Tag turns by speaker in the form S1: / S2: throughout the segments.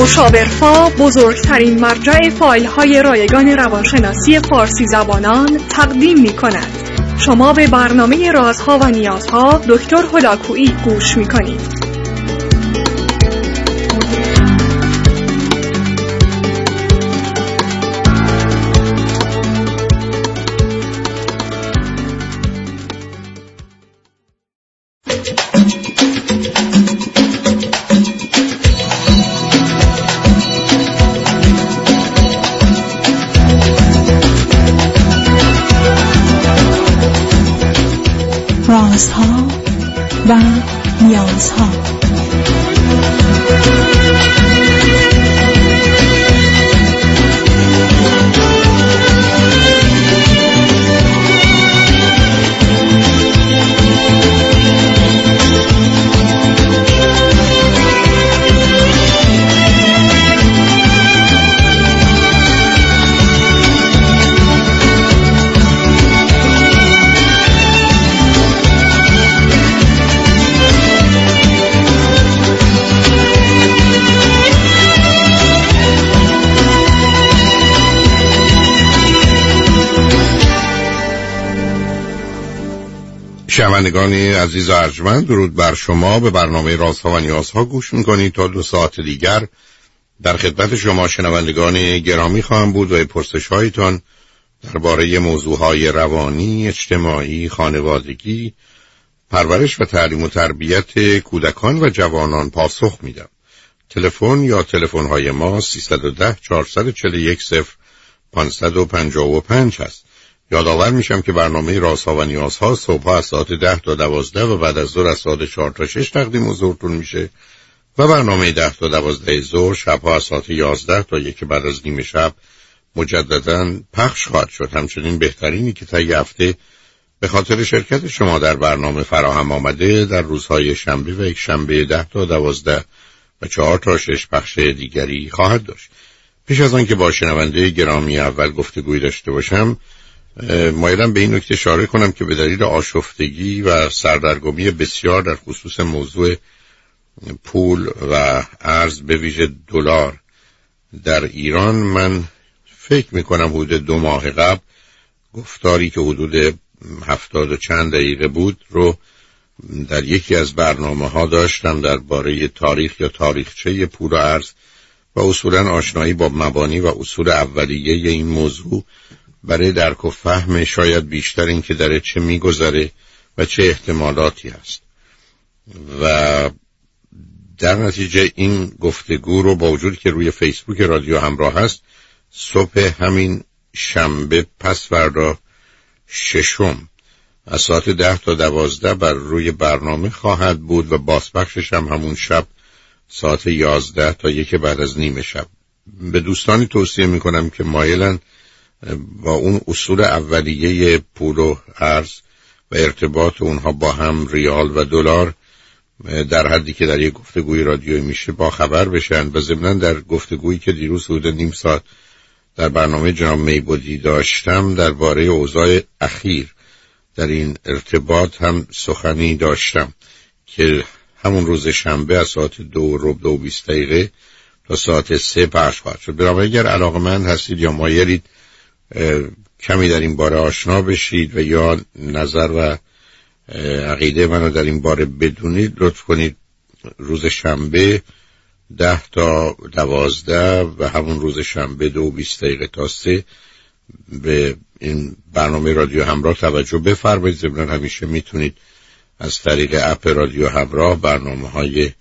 S1: مشاورفا بزرگترین مرجع فایل‌های رایگان روانشناسی فارسی زبانان تقدیم می‌کند. شما به برنامه رازها و نیازها دکتر هلاکویی گوش می‌کنید.
S2: رازها و نیازها.
S3: شنوندگان عزیز و ارجمند، درود بر شما. به برنامه رازها و نیازها گوش میکنید. تا 2 ساعت دیگر در خدمت شما شنوندگان گرامی خواهم بود و پرسش هایتان درباره موضوعهای روانی، اجتماعی، خانوادگی، پرورش و تعلیم و تربیت کودکان و جوانان پاسخ میدم. تلفن یا تلفن های ما 310 441 0555 هست. یادآور میشم که برنامه رازها و نیازها صبح از ساعت 10 تا 12 و بعد از ظهر از ساعت 4 تا 6 تقدیم حضورتون میشه و برنامه 10 تا 12 ظهر شبها از ساعت 11 تا 1 بعد از نیم شب مجددا پخش خواهد شد. همچنین بهترینی که طی هفته به خاطر شرکت شما در برنامه فراهم آمده در روزهای شنبه و یک شنبه 10 تا 12 و 4 تا 6 پخش دیگری خواهد داشت. پیش از آن که با شنونده گرامی اول گفتگوی داشته باشم، مایلم به این نکته اشاره کنم که به دلیل آشفتگی و سردرگمی بسیار در خصوص موضوع پول و ارز به ویژه دلار در ایران، من فکر میکنم حدود 2 ماه قبل گفتاری که حدود 70 و چند دقیقه بود رو در یکی از برنامه ها داشتم درباره تاریخ یا تاریخچه پول و ارز و اصولا آشنایی با مبانی و اصول اولیه این موضوع برای درک و فهم شاید بیشتر این که در چه میگذره و چه احتمالاتی هست. و در نتیجه این گفتگو رو با وجود که روی فیسبوک رادیو همراه هست، صبح همین شنبه پس فردا 6 از ساعت 10 تا 12 بر روی برنامه خواهد بود و بازپخشش هم همون شب ساعت 11 تا 1 بعد از نیم شب. به دوستانی توصیه میکنم که مایلن با اون اصول اولیه پول و ارز و ارتباط اونها با هم ریال و دلار در حدی که در یک گفتگوی رادیویی میشه با خبر بشن و ضمناً در گفتگویی که دیروز حدود نیم ساعت در برنامه جناب میبودی داشتم درباره اوضاع اخیر در این ارتباط هم سخنی داشتم که همون روز شنبه از ساعت 2:20 تا ساعت 3 پخش خواهد شد. بنابراین اگر علاقه‌مند هستید یا مایلید کمی در این باره آشنا بشید و یا نظر و عقیده منو در این باره بدونید، لطف کنید روز شنبه 10 تا 12 و همون روز شنبه 2:20 تا 3 به این برنامه رادیو همراه توجه بفرمایید. ضمناً همیشه میتونید از طریق اپ رادیو همراه برنامه‌های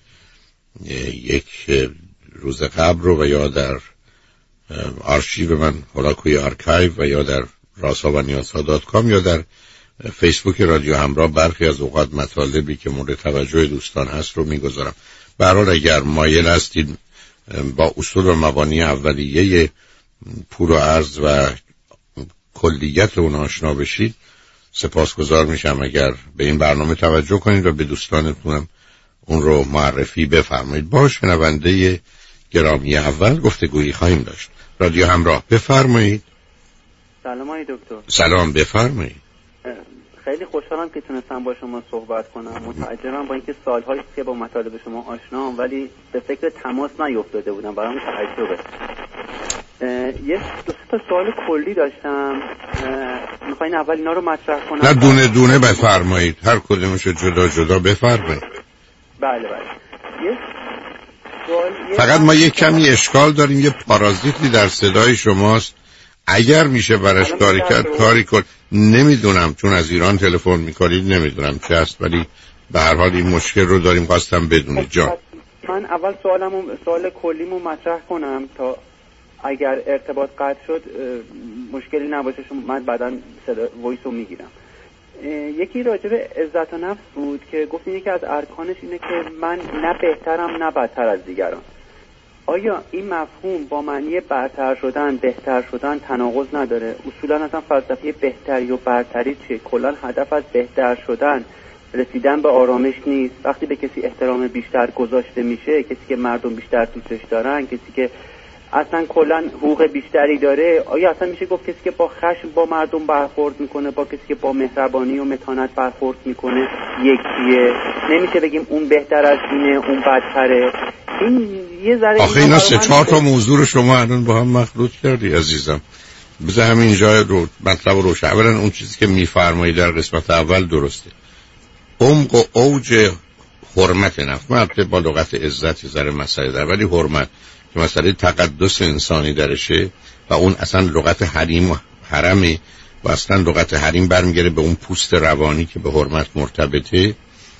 S3: یک روز قبل رو و یا در آرشیو من هلاکویی آرکایو و یا در رازها و نیازها .com یا در فیسبوک رادیو همراه برخی از اوقات مطالبی که مورد توجه دوستان هست رو میگذارم. به هر حال اگر مایل هستید با اصول و مبانی اولیه پول و ارز و کلیت اون آشنا بشید، سپاسگزار میشم اگر به این برنامه توجه کنید و به دوستانتونم اون رو معرفی بفرمایید. با شنونده گرامی اول گفتگویی خواهیم داشت. رادیو همراه، بفرمایید.
S4: سلام آقای دکتر.
S3: سلام، بفرمایید.
S4: خیلی خوشحالم که تونستم با شما صحبت کنم. متعجبم با اینکه سال‌هایی که با مطالب شما آشنام ولی به فکر تماس نیفتاده بودم. برام تعجبه. یه دو تا سوال کلی داشتم. میخواین اول اینا رو مطرح کنم؟
S3: نه دونه دونه بفرمایید، هر کدومش جدا جدا بفرمایید.
S4: بله. یه سوال
S3: فقط ما یک کمی اشکال داریم، یه پارازیتی در صدای شماست. اگر میشه برش کاری کرد کاری کن. نمیدونم چون از ایران تلفن میکنید نمیدونم چه هست، ولی به هر حال این مشکل رو داریم. خواستم بدونید جان.
S4: من اول سوال کلیمو مطرح کنم تا اگر ارتباط قطع شد مشکلی نباشه. من بعداً وایس رو میگیرم. یکی راجع به عزت نفس بود که گفتین یکی از ارکانش اینه که من نه بهترم نه بدتر از دیگران. آیا این مفهوم با معنی برتر شدن، بهتر شدن تناقض نداره؟ اصولا اصلا فلسفه بهتری و برتری چیه؟ کلا هدف از بهتر شدن رسیدن به آرامش نیست؟ وقتی به کسی احترام بیشتر گذاشته میشه، کسی که مردم بیشتر دوستش دارن، کسی که اصلا کلا حقوق بیشتری داره، آیا اصلا میشه گفت کسی که با خشم با مردم برخورد میکنه با کسی که با مهربانی و متانت برخورد میکنه یکیه؟ نمیشه بگیم اون بهتر از اینه اون بدتره. این یه ذره
S3: آخه اینا 3-4 تا موضوع رو شما الان با هم مخلوط کردی عزیزم. بذار همین جای رو مطلب رو روشن. اولا اون چیزی که میفرمایید در قسمت اول درسته. عمق و اوج حرمت نفس، من با لغت عزت ذره مسئله داره، ولی حرمت که مسئله تقدس انسانی درشه و اون اصلا لغت حریم و حرمه و اصلا لغت حریم برمیگره به اون پوست روانی که به حرمت مرتبطه.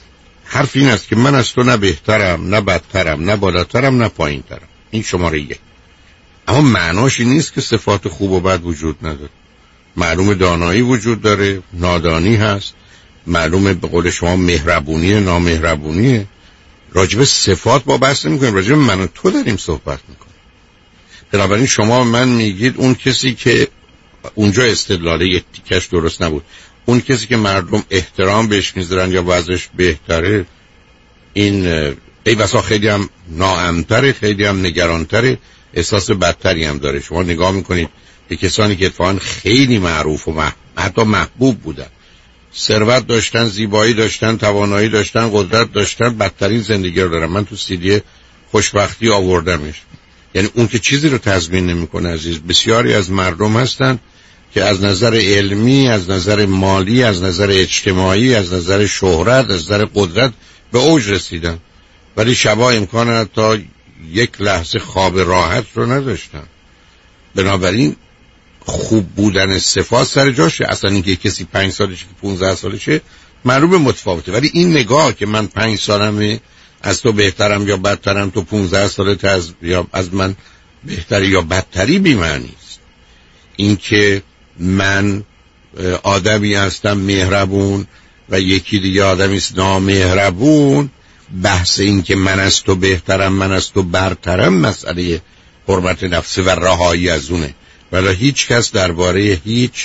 S3: حرف این است که من از تو نه بهترم نه بدترم نه بالاترم نه پایینترم. این شماره 1. اما معناش این نیست که صفات خوب و بد وجود نداره. معلوم دانایی وجود داره، نادانی هست، معلومه به قول شما مهربونیه، نامهربونیه. راجب صفات با بحث نمی‌کنیم، راجب من و تو داریم صحبت می‌کنیم. بنابراین شما من میگید اون کسی که اونجا استدلال یک تیکش درست نبود، اون کسی که مردم احترام بهش میذارن یا وضعش بهتره، این ای بسا خیلی هم ناامن‌تره، خیلی هم نگران‌تره، احساس بدتری هم داره. شما نگاه میکنید به کسانی که اتفاقاً خیلی معروف و حتی محبوب بودن، ثروت داشتن، زیبایی داشتن، توانایی داشتن، قدرت داشتن، بدترین زندگی رو دارن. من تو CD خوشبختی آوردمش. یعنی اون که چیزی رو تضمین نمیکنه عزیز. بسیاری از مردم هستن که از نظر علمی، از نظر مالی، از نظر اجتماعی، از نظر شهرت، از نظر قدرت به اوج رسیدن، ولی شبا امکان تا یک لحظه خواب راحت رو نداشتن. بنابراین خوب بودن صفات سر جاشه. اصلا اینکه کسی 5 سالشه که 15 سالشه معلومه متفاوته، ولی این نگاه که من 5 سالمه از تو بهترم یا بدترم، تو 15 سالت از من بهتری یا بدتری بی‌معنی است. این که من آدمی هستم مهربون و یکی دیگه آدمی است نامهربون، بحث این که من از تو بهترم من از تو برترم مسئله حرمت نفس و رهایی از اونه. ولی هیچ کس درباره هیچ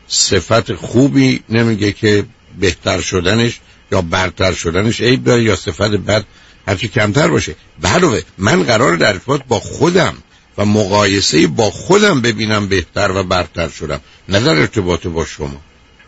S3: صفت خوبی نمیگه که بهتر شدنش یا برتر شدنش عیب داره یا صفت بد هرچی کمتر باشه. علاوه من قرار در ارتباط با خودم و مقایسه با خودم ببینم بهتر و برتر شدم، نه در ارتباط با شما.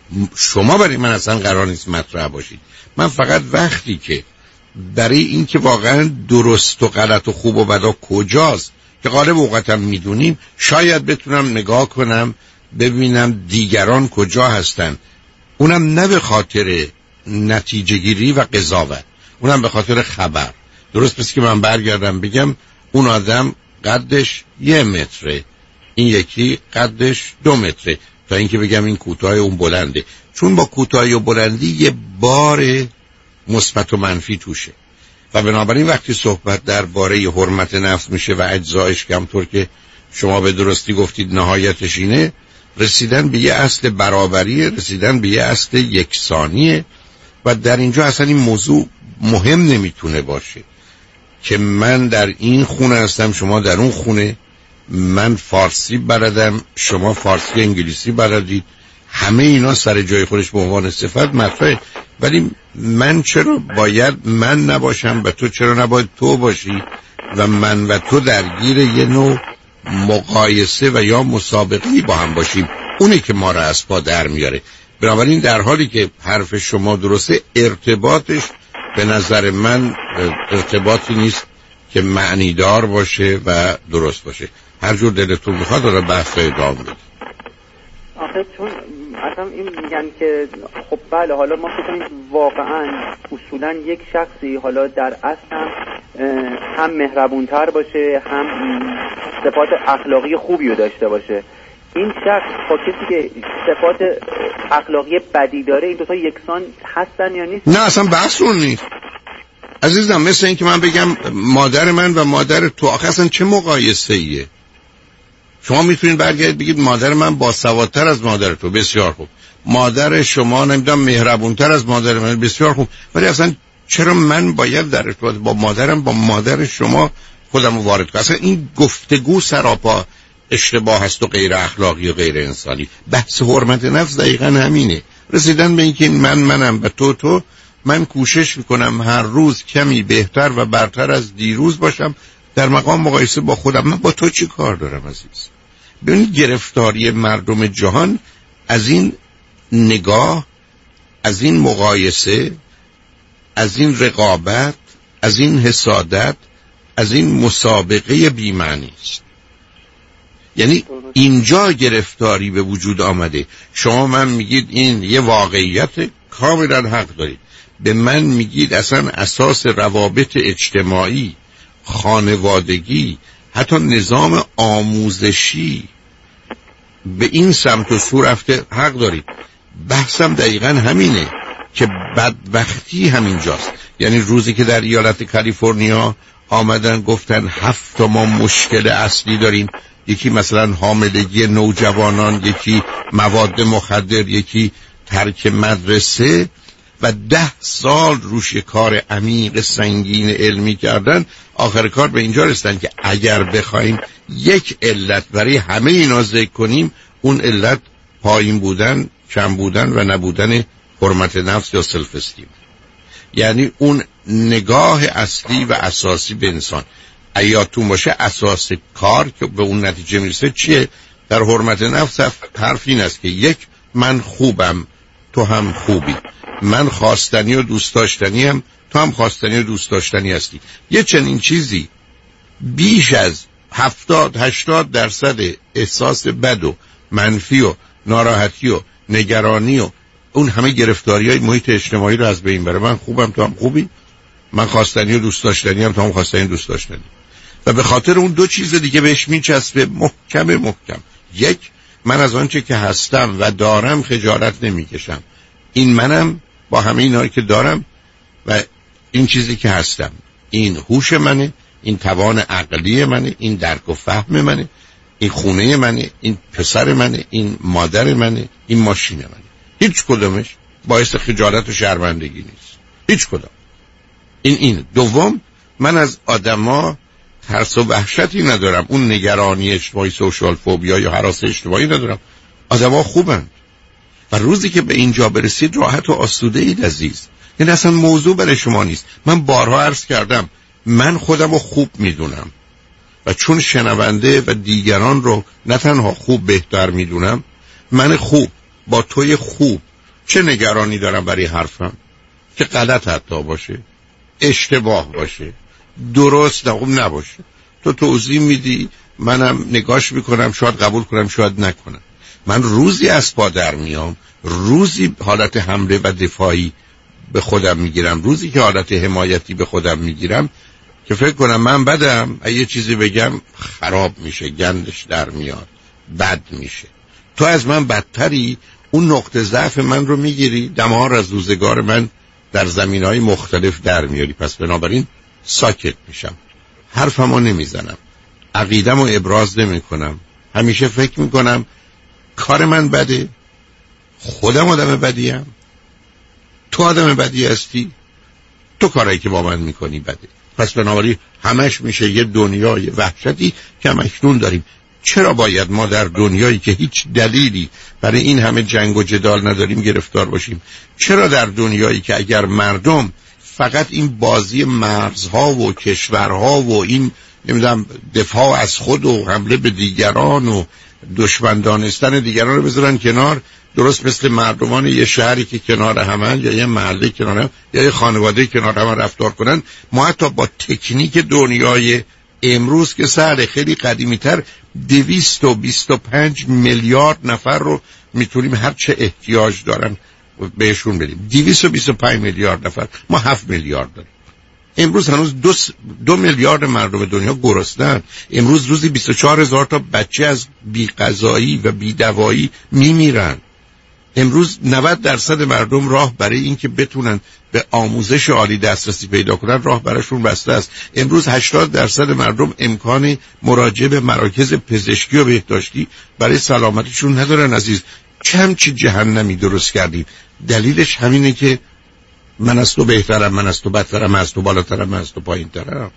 S3: شما برای من اصلا قرار نیست مطرح باشید. من فقط وقتی که برای این که واقعا درست و غلط و خوب و بد کجاست که غالب اوقاتم میدونیم، شاید بتونم نگاه کنم ببینم دیگران کجا هستن، اونم نه به خاطر نتیجه گیری و قضاوت، اونم به خاطر خبر. درست پس که من برگردم بگم اون آدم قدش 1 متره، این یکی قدش 2 متره، تا اینکه بگم این کوتاه اون بلنده، چون با کوتاهی و بلندی یه بار مثبت و منفی توشه. و بنابراین وقتی صحبت درباره حرمت نفس میشه و اجزایش که همطور که شما به درستی گفتید نهایتش اینه، رسیدن به یه اصل برابریه، رسیدن به یه اصل یکسانیه. و در اینجا اصلا این موضوع مهم نمیتونه باشه که من در این خونه هستم شما در اون خونه، من فارسی بلدم شما فارسی انگلیسی بلدید، همه اینا سر جای خودش به عنوان صفت مطرحه. ولی من چرا باید من نباشم و تو چرا نباید تو باشی و من و تو درگیر یه نوع مقایسه و یا مسابقه‌ای با هم باشیم؟ اونی که ما را از پا در میاره. بنابراین در حالی که حرف شما درسته، ارتباطش به نظر من ارتباطی نیست که معنیدار باشه و درست باشه. هر جور دلتون میخواد رو بحث ادامه بدید.
S4: آخه چون اصلا این میگن که خب بله، حالا ما فکر کنیم واقعا اصولا یک شخصی حالا در اصل هم مهربونتر باشه، هم صفات اخلاقی خوبی رو داشته باشه. این شخص با کسی که صفات اخلاقی بدی داره، این دوتا یکسان هستن یا نیست؟
S3: نه اصلا بحث اون نیست عزیزم. مثل این که من بگم مادر من و مادر تو، آخه اصلا چه مقایسه ایه؟ شما میتونید برگردید بگید مادر من باسوادتر از مادر تو، بسیار خوب. مادر شما نمیدونم مهربونتر از مادر من، بسیار خوب. ولی اصلا چرا من باید در ارتباط با مادرم با مادر شما خودم رو وارد کنم؟ اصلا این گفتگو سراپا اشتباه هست و غیر اخلاقی و غیر انسانی. بحث حرمت نفس دقیقا همینه. رسیدن به اینکه منم و تو من کوشش میکنم هر روز کمی بهتر و برتر از دیروز باشم در مقام مقایسه با خودم. من با تو چی کار دارم عزیز؟ ببینید گرفتاری مردم جهان از این نگاه، از این مقایسه، از این رقابت، از این حسادت، از این مسابقه بی‌معنی است. یعنی اینجا گرفتاری به وجود آمده. شما من میگید این یه واقعیت، کاملا حق دارید. به من میگید اصلا اساس روابط اجتماعی، خانوادگی، حتی نظام آموزشی به این سمت و سو رفته، حق دارید. بحثم دقیقا همینه که بدبختی همینجاست. یعنی روزی که در ایالت کالیفرنیا آمدن گفتن 7 ما مشکل اصلی داریم، یکی مثلا حاملگی نوجوانان، یکی مواد مخدر، یکی ترک مدرسه، و 10 سال روش کار عمیق سنگین علمی کردن، آخر کار به اینجا رسیدن که اگر بخوایم یک علت برای همه اینا ذکر کنیم، اون علت پایین بودن، کم بودن و نبودن حرمت نفس یا سلف استیم. یعنی اون نگاه اصلی و اساسی به انسان. ایاتون باشه اساس کار که به اون نتیجه میرسه چیه؟ در حرمت نفس حرف این است که یک، من خوبم تو هم خوبی، من خواستنی و دوست داشتنی هم تو هم خواستنی و دوست داشتنی هستی. یه چنین چیزی بیش از 70-80% احساس بد و منفی و ناراحتی و نگرانی و اون همه گرفتاری های محیط اجتماعی رو از بین بره. من خوبم تو هم خوبی، من خواستنی و دوست داشتنی هم تو هم خواستنی و دوست داشتنی. و به خاطر اون 2 چیز دیگه بهش میچسبه محکم. یک، من از آنچه که هستم و دارم خجالت نمیکشم. این منم با همه اینایی که دارم و این چیزی که هستم، این هوش منه، این توان عقلی منه، این درک و فهم منه، این خونه منه، این پسر منه، این مادر منه، این ماشین منه. هیچ کدومش باعث خجالت و شرمندگی نیست، هیچ کدوم. این دوم، من از آدما ترس و وحشتی ندارم، اون نگرانی اجتماعی، سوشال فوبیا یا هراس اجتماعی ندارم. آدما خوبن و روزی که به اینجا برسید راحت و آسوده اید عزیز. این اصلا موضوع برای شما نیست. من بارها عرض کردم من خودم رو خوب میدونم و چون شنونده و دیگران رو نه تنها خوب بهتر میدونم، من خوب با توی خوب چه نگرانی دارم برای حرفم که غلط حتی باشه، اشتباه باشه، درست نباشه. تو توضیح میدی، منم نگاش میکنم، شاید قبول کنم شاید نکنم. من روزی از پا در میام، روزی حالت حمله و دفاعی به خودم میگیرم، روزی که حالت حمایتی به خودم میگیرم که فکر کنم من بدم، یه چیزی بگم خراب میشه، گندش در میاد، بد میشه. تو از من بدتری، اون نقطه ضعف من رو میگیری، دمار از روزگار من در زمینهای مختلف در میاری. پس بنابراین ساکت میشم، حرفمو نمیزنم، عقیدمو ابراز نمی کنم. همیشه فکر میکنم کار من بده، خودم آدم بدیم، تو آدم بدی هستی، تو کارایی که با من میکنی بده. پس بنابراین همش میشه یه دنیای وحشتی که هم اکنون داریم. چرا باید ما در دنیایی که هیچ دلیلی برای این همه جنگ و جدال نداریم گرفتار باشیم؟ چرا در دنیایی که اگر مردم فقط این بازی مرزها و کشورها و این نمیدونم دفاع از خود و حمله به دیگران و دشمن دانستن دیگران رو بذارن کنار، درست مثل مردمان یه شهری که کنار همن یا یه محله کنار هم یا یه خانواده کنار هم رفتار کنن. ما حتی با تکنیک دنیای امروز که سر خیلی قدیمی‌تر 225 میلیارد نفر رو میتونیم هر چه احتیاج دارن بهشون بدیم. 225 میلیارد نفر، ما 7 میلیارد داریم. امروز هنوز 2 میلیارد مردم دنیا گرسنه‌اند. امروز روزی 24,000 تا بچه از بی‌غذایی و بی‌دوایی میمیرن. امروز 90% مردم راه برای این که بتونن به آموزش عالی دسترسی پیدا کنن راه براشون بسته است. امروز 80% مردم امکان مراجعه به مراکز پزشکی و بهداشتی برای سلامتیشون ندارن. عزیز، چه جهنمی درست کردیم. دلیلش همینه که من از تو بهترم، من از تو بدترم، من از تو بالاترم، من از تو پایینترم.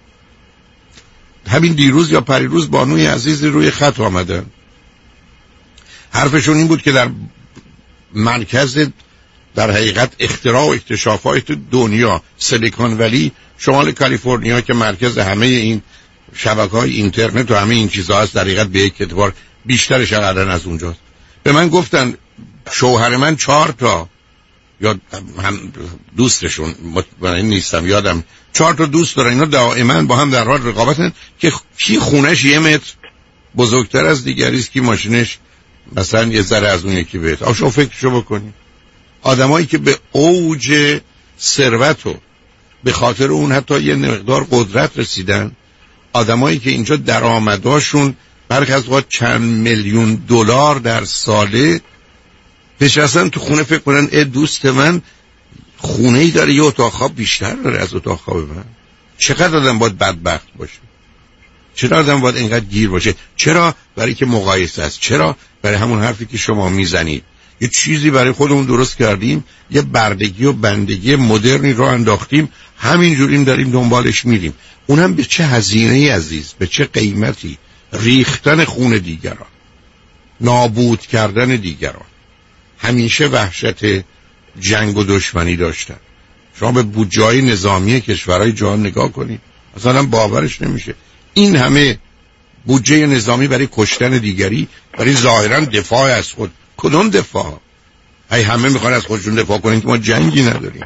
S3: همین دیروز یا پریروز بانوی عزیز روی خط آمدن. حرفشون این بود که در مرکز در حقیقت اختراع و اکتشافات دنیا، سیلیکون ولی، شمال کالیفرنیا که مرکز همه این شبکه‌های اینترنت و همه این چیزها هست، در حقیقت به یک اعتبار بیشترش الان از اونجاست. به من گفتن شوهر من 4 تا یا هم دوستشون، مطمئن نیستم یادم، 4 تا دوست دارن. اینا دائما با هم در حال رقابتن که کی خونش 1 متر بزرگتر از دیگری است، کی ماشینش مثلا یه ذره از اون یکی بهتر. شما فکرشو بکنید. آدمایی که به اوج ثروت و به خاطر اون حتی یه مقدار قدرت رسیدن، آدمایی که اینجا درآمداشون برخی از وقت چند میلیون دلار در ساله، نشستن تو خونه فکر کنن دوست من خونه‌ای داره، یه اتاق خواب بیشتر داره از اتاق خواب من. چقدر آدم باید بدبخت باشه؟ چرا آدم باید اینقدر گیر باشه؟ چرا؟ برای که مقایسه است. چرا؟ برای همون حرفی که شما میزنید. یه چیزی برای خودمون درست کردیم، یه بردگی و بندگی مدرنی رو انداختیم، همینجوریم داریم دنبالش میریم. اونم به چه هزینه‌ای عزیز، به چه قیمتی؟ ریختن خون دیگران، نابود کردن دیگران. همیشه وحشت جنگ و دشمنی داشتن. شما به بودجه‌های نظامی کشورهای جهان نگاه کنید، اصلا باورش نمیشه. این همه بودجه نظامی برای کشتن دیگری، برای ظاهرا دفاع از خود. کدوم دفاع؟ همه میخوان از خودشون دفاع کنین که ما جنگی نداریم.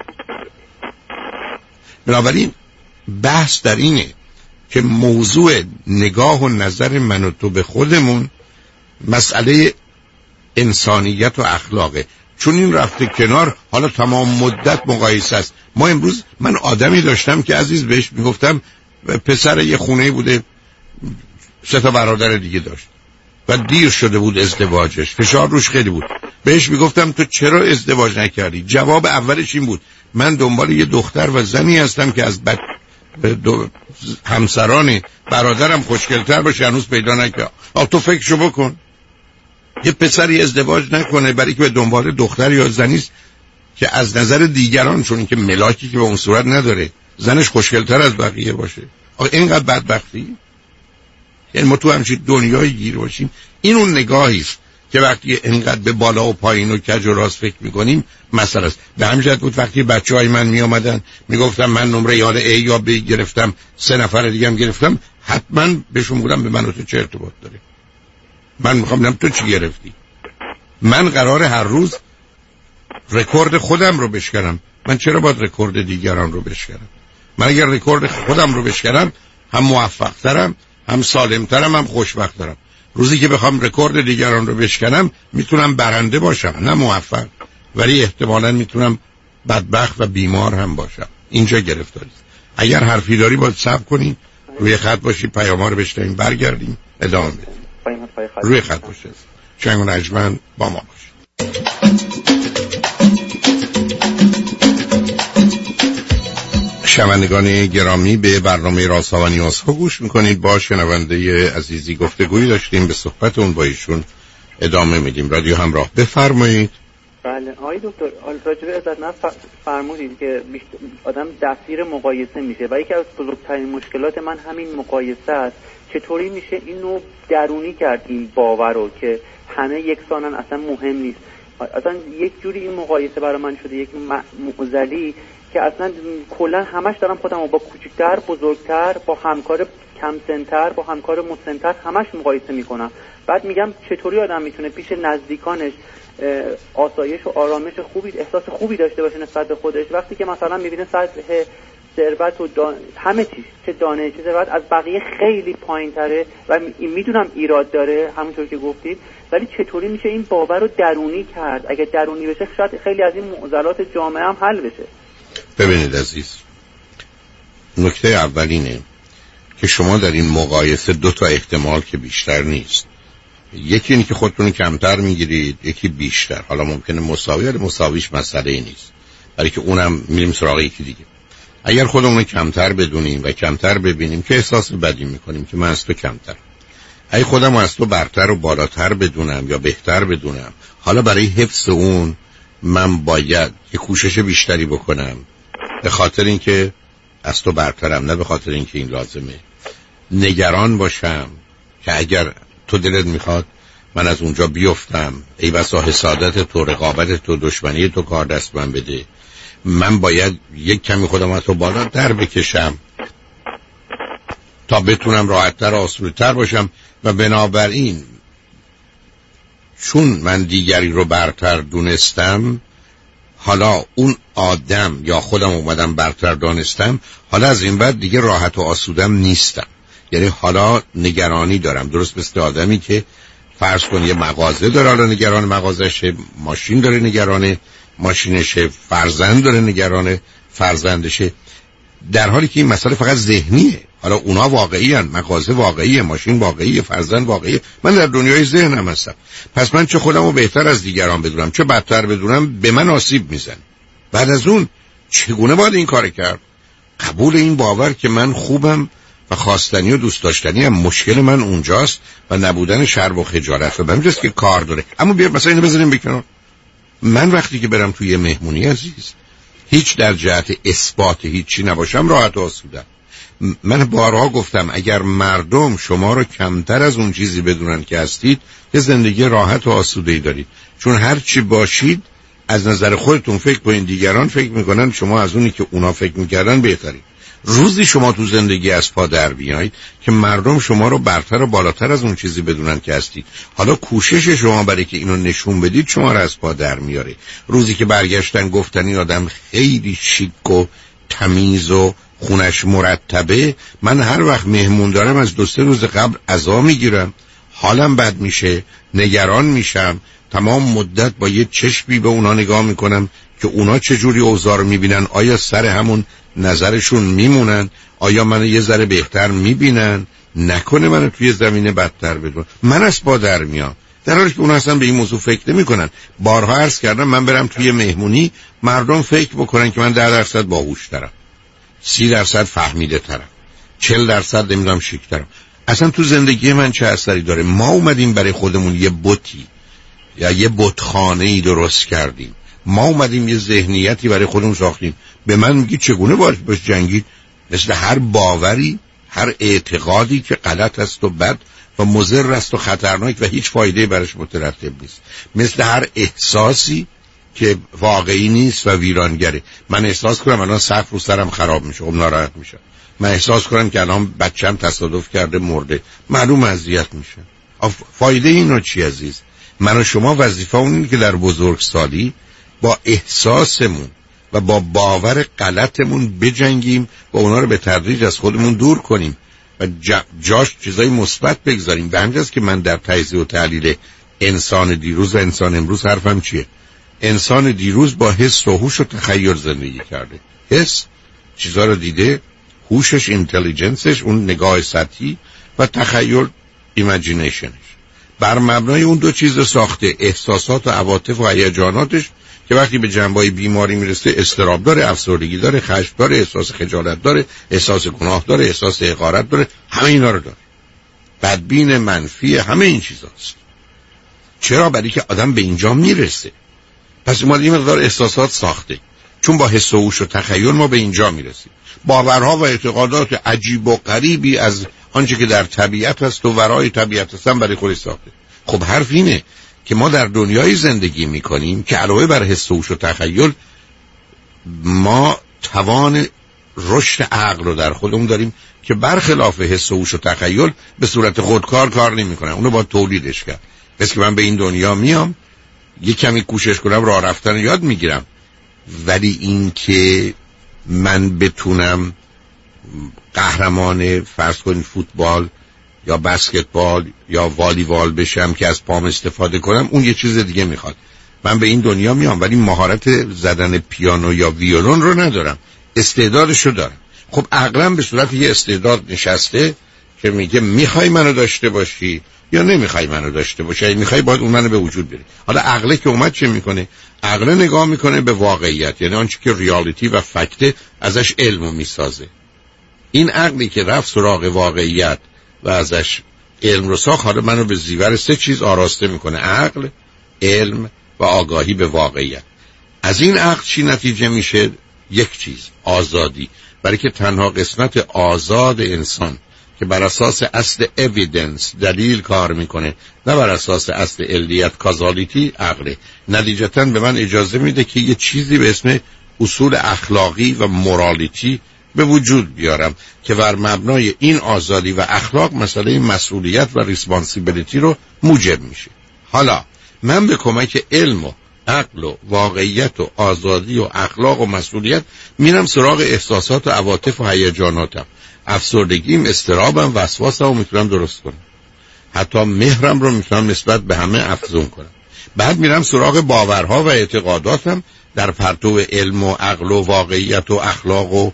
S3: بنابراین بحث در اینه که موضوع نگاه و نظر من و تو به خودمون مسئله انسانیت و اخلاقه. چون این رفته کنار، حالا تمام مدت مقایسه است. ما امروز، من آدمی داشتم که عزیز بهش میگفتم پسر یه خونه بوده، 3 تا برادر دیگه داشت و دیر شده بود ازدواجش، فشار روش خیلی بود. بهش میگفتم تو چرا ازدواج نکردی؟ جواب اولش این بود من دنبال یه دختر و زنی هستم که از همسران برادرم خوشگل‌تر باشه، هنوز پیدا نکردم. تو فکرشو بکن، یه پسری ازدواج نکنه برای که به دنبال دختر یا زنیست که از نظر دیگران، چون اینکه ملاکی که به اون صورت نداره، زنش خوشگل‌تر از بقیه باشه. اینقدر بدبختی؟ یعنی ما تو همچین دنیای گیر باشیم. این اون نگاهی است که وقتی اینقدر به بالا و پایین و کج و راست فکر میکنیم مسئله است. به همین جهت بود وقتی بچه‌های من میآمدن میگفتم من نمره یاد A یا B گرفتم، 3 نفر دیگه هم گرفتم، حتما بهشون گفتم به من و تو چه ارتباط داره؟ من میخوام ببینم تو چی گرفتی. من قراره هر روز رکورد خودم رو بشکنم. من چرا باید رکورد دیگران رو بشکنم؟ من اگر رکورد خودم رو بشکنم، هم موفق ترم، هم سالم ترم، هم خوشبخت ترم. روزی که بخوام رکورد دیگران رو بشکنم، میتونم برنده باشم، نه موفق، ولی احتمالاً میتونم بدبخت و بیمار هم باشم. اینجا گرفتاری است. اگر حرفی داری باید صبر کنی، روی خط باشی، پیام‌ها رو بشنویم، برگردیم ادامه بدیم. روی خط باشه. شنگ و نجمن با ما باشه. شنوندگان گرامی، به برنامه رازها و نیازها گوش میکنید. با شنونده عزیزی گفتگویی داشتیم، به صحبت اون با ایشون ادامه میدیم. رادیو همراه، بفرمایید.
S4: بله آقای دکتر، راجبه عزت فرمودید که آدم دستگیر مقایسه میشه و یکی از بزرگترین مشکلات من همین مقایسه است. چطوری میشه اینو درونی کرد این باور رو که همه یکسانن، اصلا مهم نیست. اصلا یک جوری این مقایسه برای من شده یک معضلی که اصلا کلا همش دارم خودم با کوچکتر، بزرگتر، با همکار کم سنتر، با همکار مسنتر همش مقایسه میکنم. بعد میگم چطوری آدم میتونه پیش نزدیکانش آسایش و آرامش خوبی، احساس خوبی داشته باشه نسبت به خودش، وقتی که مثلا میبینه سطح ثروت و همه چیز، چه دانش چه ثروت، از بقیه خیلی پایین‌تره و میدونم ایراد داره همونطور که گفتید، ولی چطوری میشه این باور رو درونی کرد؟ اگه درونی بشه شاید خیلی از این معضلات جامعه هم حل بشه.
S3: ببینید عزیز، نکته اولینه که شما در این مقایسه دو تا احتمال که بیشتر نیست. یکی اینه که خودتون کمتر میگیرید، یکی بیشتر. حالا ممکنه مساوی، ولی مساویش مسئله نیست، برای که اونم میریم سراغ یکی دیگه. اگر خودمون کمتر بدونیم و کمتر ببینیم که احساس بدی میکنیم که من از تو کمتر. اگه خودم از تو برتر و بالاتر بدونم یا بهتر بدونم، حالا برای حفظ اون من باید یه کوشش بیشتری بکنم، به خاطر اینکه از تو برترم، نه به خاطر اینکه این لازمه. نگران باشم که اگر تو دلت میخواد من از اونجا بیفتم، ای بسا حسادت تو، رقابت تو، دشمنی تو کار دست من بده، من باید یک کمی خودم از تو بالاتر بکشم تا بتونم راحت‌تر و آسوده‌تر باشم. و بنابراین چون من دیگری رو برتر دونستم، حالا اون آدم یا خودم اومدم برتر دانستم، حالا از این بعد دیگه راحت و آسودم نیستم. یعنی حالا نگرانی دارم، درست مثل آدمی که فرض کن یه مغازه داره، حالا نگران مغازشه، ماشین داره نگران ماشینشه، فرزند داره نگران فرزندشه، در حالی که این مسئله فقط ذهنیه. حالا اونا واقعی هن، مغازه واقعیه، ماشین واقعیه، فرزند واقعیه، من در دنیای ذهنم هستم. پس من چه خودم رو بهتر از دیگران بدونم چه بدتر بدونم به من آسیب میزن. بعد از اون چگونه باید این کار کرد؟ قبول این باور که من خوبم و خواستنی و دوست داشتنی هم، مشکل من اونجاست و نبودن شرم و خجالت و به همینجاست که کار داره. اما بیار مثلا اینو بذاریم بکنار. من وقتی که برم توی مهمونی عزیز، هیچ در جهت اثبات هیچی نباشم، راحت و آسودم. من بارها گفتم اگر مردم شما رو کمتر از اون چیزی بدونن که هستید، یه زندگی راحت و آسوده‌ای دارید. چون هر چی باشید از نظر خودتون فکر کنین، دیگران فکر میکنن شما از اونی که اونا فکر میکردن بهترید. روزی شما تو زندگی از پا در بیایید که مردم شما رو برتر و بالاتر از اون چیزی بدونن که هستید، حالا کوشش شما برای که اینو نشون بدید شما رو از پا در میاره. روزی که برگشتن گفتن این آدم خیلی شیک و تمیز و خونش مرتبه، من هر وقت مهمون دارم از 2-3 روز قبل عزا میگیرم، حالم بد میشه، نگران میشم، تمام مدت با یه چشمی به اونا نگاه میکنم که اونا چجوری اوضاع رو میبینن، آیا سر همون نظرشون میمونن، آیا منو یه ذره بهتر میبینن، نکنه منو توی زمینه بدتر بدون. من از پا در میام، در حالی که اونا اصلا به این موضوع فکر نمیکنن. بارها عرض کردم من برم توی مهمونی، مردم فکر بکنن که من 10% باهوش‌ترم، 30% فهمیده ترم، 40% نمیدونم شیک‌ترم. اصلا تو زندگی من چه اثری داره؟ ما اومدیم برای خودمون یه بتی یا یه بتخانه‌ای درست کردیم، ما اومدیم یه ذهنیتی برای خودمون ساختیم. به من میگی چگونه باش جنگید؟ مثل هر باوری، هر اعتقادی که غلط است و بد و مضر است و خطرناک و هیچ فایده برش مترتب نیست، مثل هر احساسی که واقعی نیست و ویرانگره. من احساس کنم الان سقف رو سرم خراب میشه، خب ناراحت میشم. من احساس کنم که الان بچه‌م تصادف کرده مرده، معلوم اذیت میشه. فایده اینو چی عزیز؟ من و شما وظیفه اون اینه که در بزرگسالی با احساسمون و با باور غلطمون بجنگیم و اونا رو به تدریج از خودمون دور کنیم و جاش چیزای مثبت بگذاریم. به همینجاست که من در تجزیه و تحلیل انسان دیروز و انسان امروز حرفم چیه؟ انسان دیروز با حس و هوش و تخیل زندگی کرده، حس چیزا رو دیده، هوشش اینتلیجنسش اون نگاه سطحی و تخیل ایمیجینیشنش، بر مبنای اون دو چیز ساخته، احساسات و عواطف و هیجاناتش که وقتی به جنبه‌های بیماری میرسه اضطراب داره، افسردگی داره، خشم داره، احساس خجالت داره، احساس گناه داره، احساس حقارت داره، همه اینا رو داره، بدبین، منفی، همه این چیزاست. چرا؟ برای که آدم به اینجا میرسه. پس ما یه مقدار احساسات ساخته، چون با حس و هوش و تخیل ما به اینجا میرسیم. باورها و اعتقادات عجیب و غریبی از آنچه که در طبیعت هست و ورای طبیعت هستن برای خودش ساخته. خب حرف اینه که ما در دنیای زندگی میکنیم که علاوه بر حس و هوش و تخیل ما توان رشد عقل رو در خودمون داریم که برخلاف حس و هوش و تخیل به صورت خودکار کار نمی‌کنه. اونو با تولیدش کرد. پس که من به این دنیا میام یه کمی کوشش کنم راه رفتن یاد میگیرم، ولی این که من بتونم قهرمان فرض کنید فوتبال یا بسکتبال یا والیبال بشم که از پام استفاده کنم، اون یه چیز دیگه میخواد. من به این دنیا میام ولی مهارت زدن پیانو یا ویولون رو ندارم، استعدادش رو دارم. خب عقلم به صورت یه استعداد نشسته که میگه میخوای منو داشته باشی یا نمیخوای منو داشته باشی، اگه میخوای باید اون منو به وجود بیاری. حالا عقله که اومد چه میکنه؟ عقله نگاه میکنه به واقعیت، یعنی آنچه که ریالیتی و فکته ازش علمو میسازه. این عقلی که رفت سراغ واقعیت و ازش علم رو ساخت، حالا منو به زیور 3 چیز آراسته میکنه: عقل، علم و آگاهی به واقعیت. از این عقل چی نتیجه میشه؟ یک چیز: آزادی. برای که تنها قسمت آزاد انسان که بر اساس اصل اویدنس دلیل کار میکنه، نه بر اساس اصل علیت کازالیتی، عقله. نتیجتاً به من اجازه میده که یه چیزی به اسم اصول اخلاقی و مورالیتی به وجود بیارم که بر مبنای این آزادی و اخلاق مسئله مسئولیت و ریسپانسیبلیتی رو موجب میشه. حالا من به کمک علم و عقل و واقعیت و آزادی و اخلاق و مسئولیت میرم سراغ احساسات و عواطف و هیجاناتم. افسردگیم، اضطرابم، وسواسم رو میتونم درست کنم. حتی مهرم رو میتونم نسبت به همه افزون کنم. بعد میرم سراغ باورها و اعتقاداتم در پرتو علم و عقل و واقعیت و اخلاق و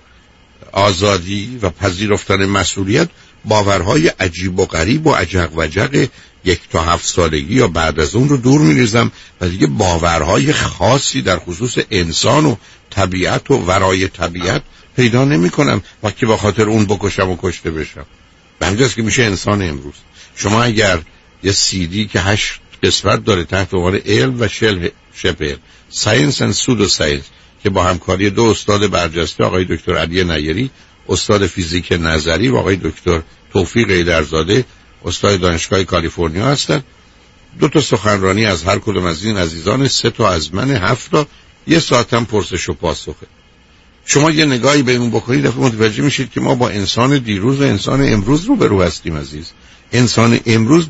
S3: آزادی و پذیرفتن مسئولیت. باورهای عجیب و غریب و عجق و جق 1 تا 7 سالگی یا بعد از اون رو دور میریزم و دیگه باورهای خاصی در خصوص انسان و طبیعت و ورای طبیعت پیدا نمی کنم وقتی با خاطر اون بکشم و کشته بشم. به همینجاست که میشه انسان امروز. شما اگر یه CD که 8 قسمت داره تحت عنوان علم و شبه ساینس اند سودو ساینس که با همکاری 2 استاد برجسته، آقای دکتر علی نیری استاد فیزیک نظری و آقای دکتر توفیق ایدرزاده استاد دانشگاه کالیفرنیا هستند، 2 تا سخنرانی از هر کدوم از این عزیزان، 3 تا از من، 7 تا، 1 ساعت هم پرسش و پاسخه. شما یه نگاهی به اون بکنید دفعه متوجه میشید که ما با انسان دیروز و انسان امروز رو به رو هستیم عزیز. انسان امروز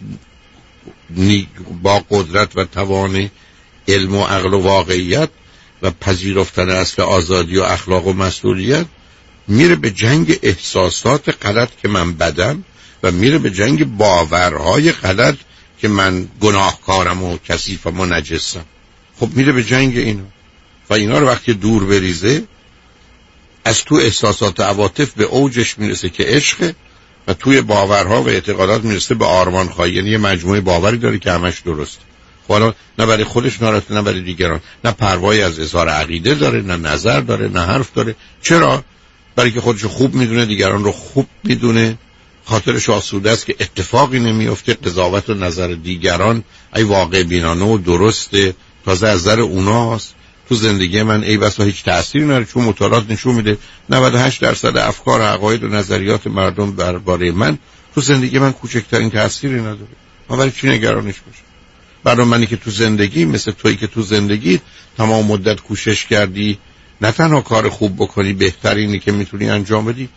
S3: با قدرت و توان علم و عقل و واقعیت و پذیرفتن اصل آزادی و اخلاق و مسئولیت میره به جنگ احساسات غلط که من بدم و میره به جنگ باورهای غلط که من گناهکارم و کثیفم و نجسم. خب میره به جنگ اینا و اینا رو وقتی دور بریزه از تو احساسات و عواطف به اوجش میرسه که عشقه و توی باورها و اعتقادات میرسه به آرمان خواهی، یعنی یه مجموعه باوری داره که همش درسته. حالا نه برای خودش ناراحته نه برای دیگران، نه پروایی از اظهار عقیده داره، نه نظر داره، نه حرف داره. چرا؟ برای که خودش خوب میدونه، دیگران رو خوب میدونه، خاطرش آسوده است که اتفاقی نمیفته. قضاوت و نظر دیگران ای واقع بینانه و درسته، تازه از نظر اوناست. تو زندگی من ای بسا هیچ تأثیری نداره، چون مطالعات نشون میده 98% افکار و عقاید و نظریات مردم درباره من تو زندگی من کوچکترین تأثیری نداره. ما برای چی نگرانش باشم؟ برای منی که تو زندگی مثل تویی که تو زندگی تمام مدت کوشش کردی نه تنها کار خوب بکنی، بهترینی که میتونی انجام بدی،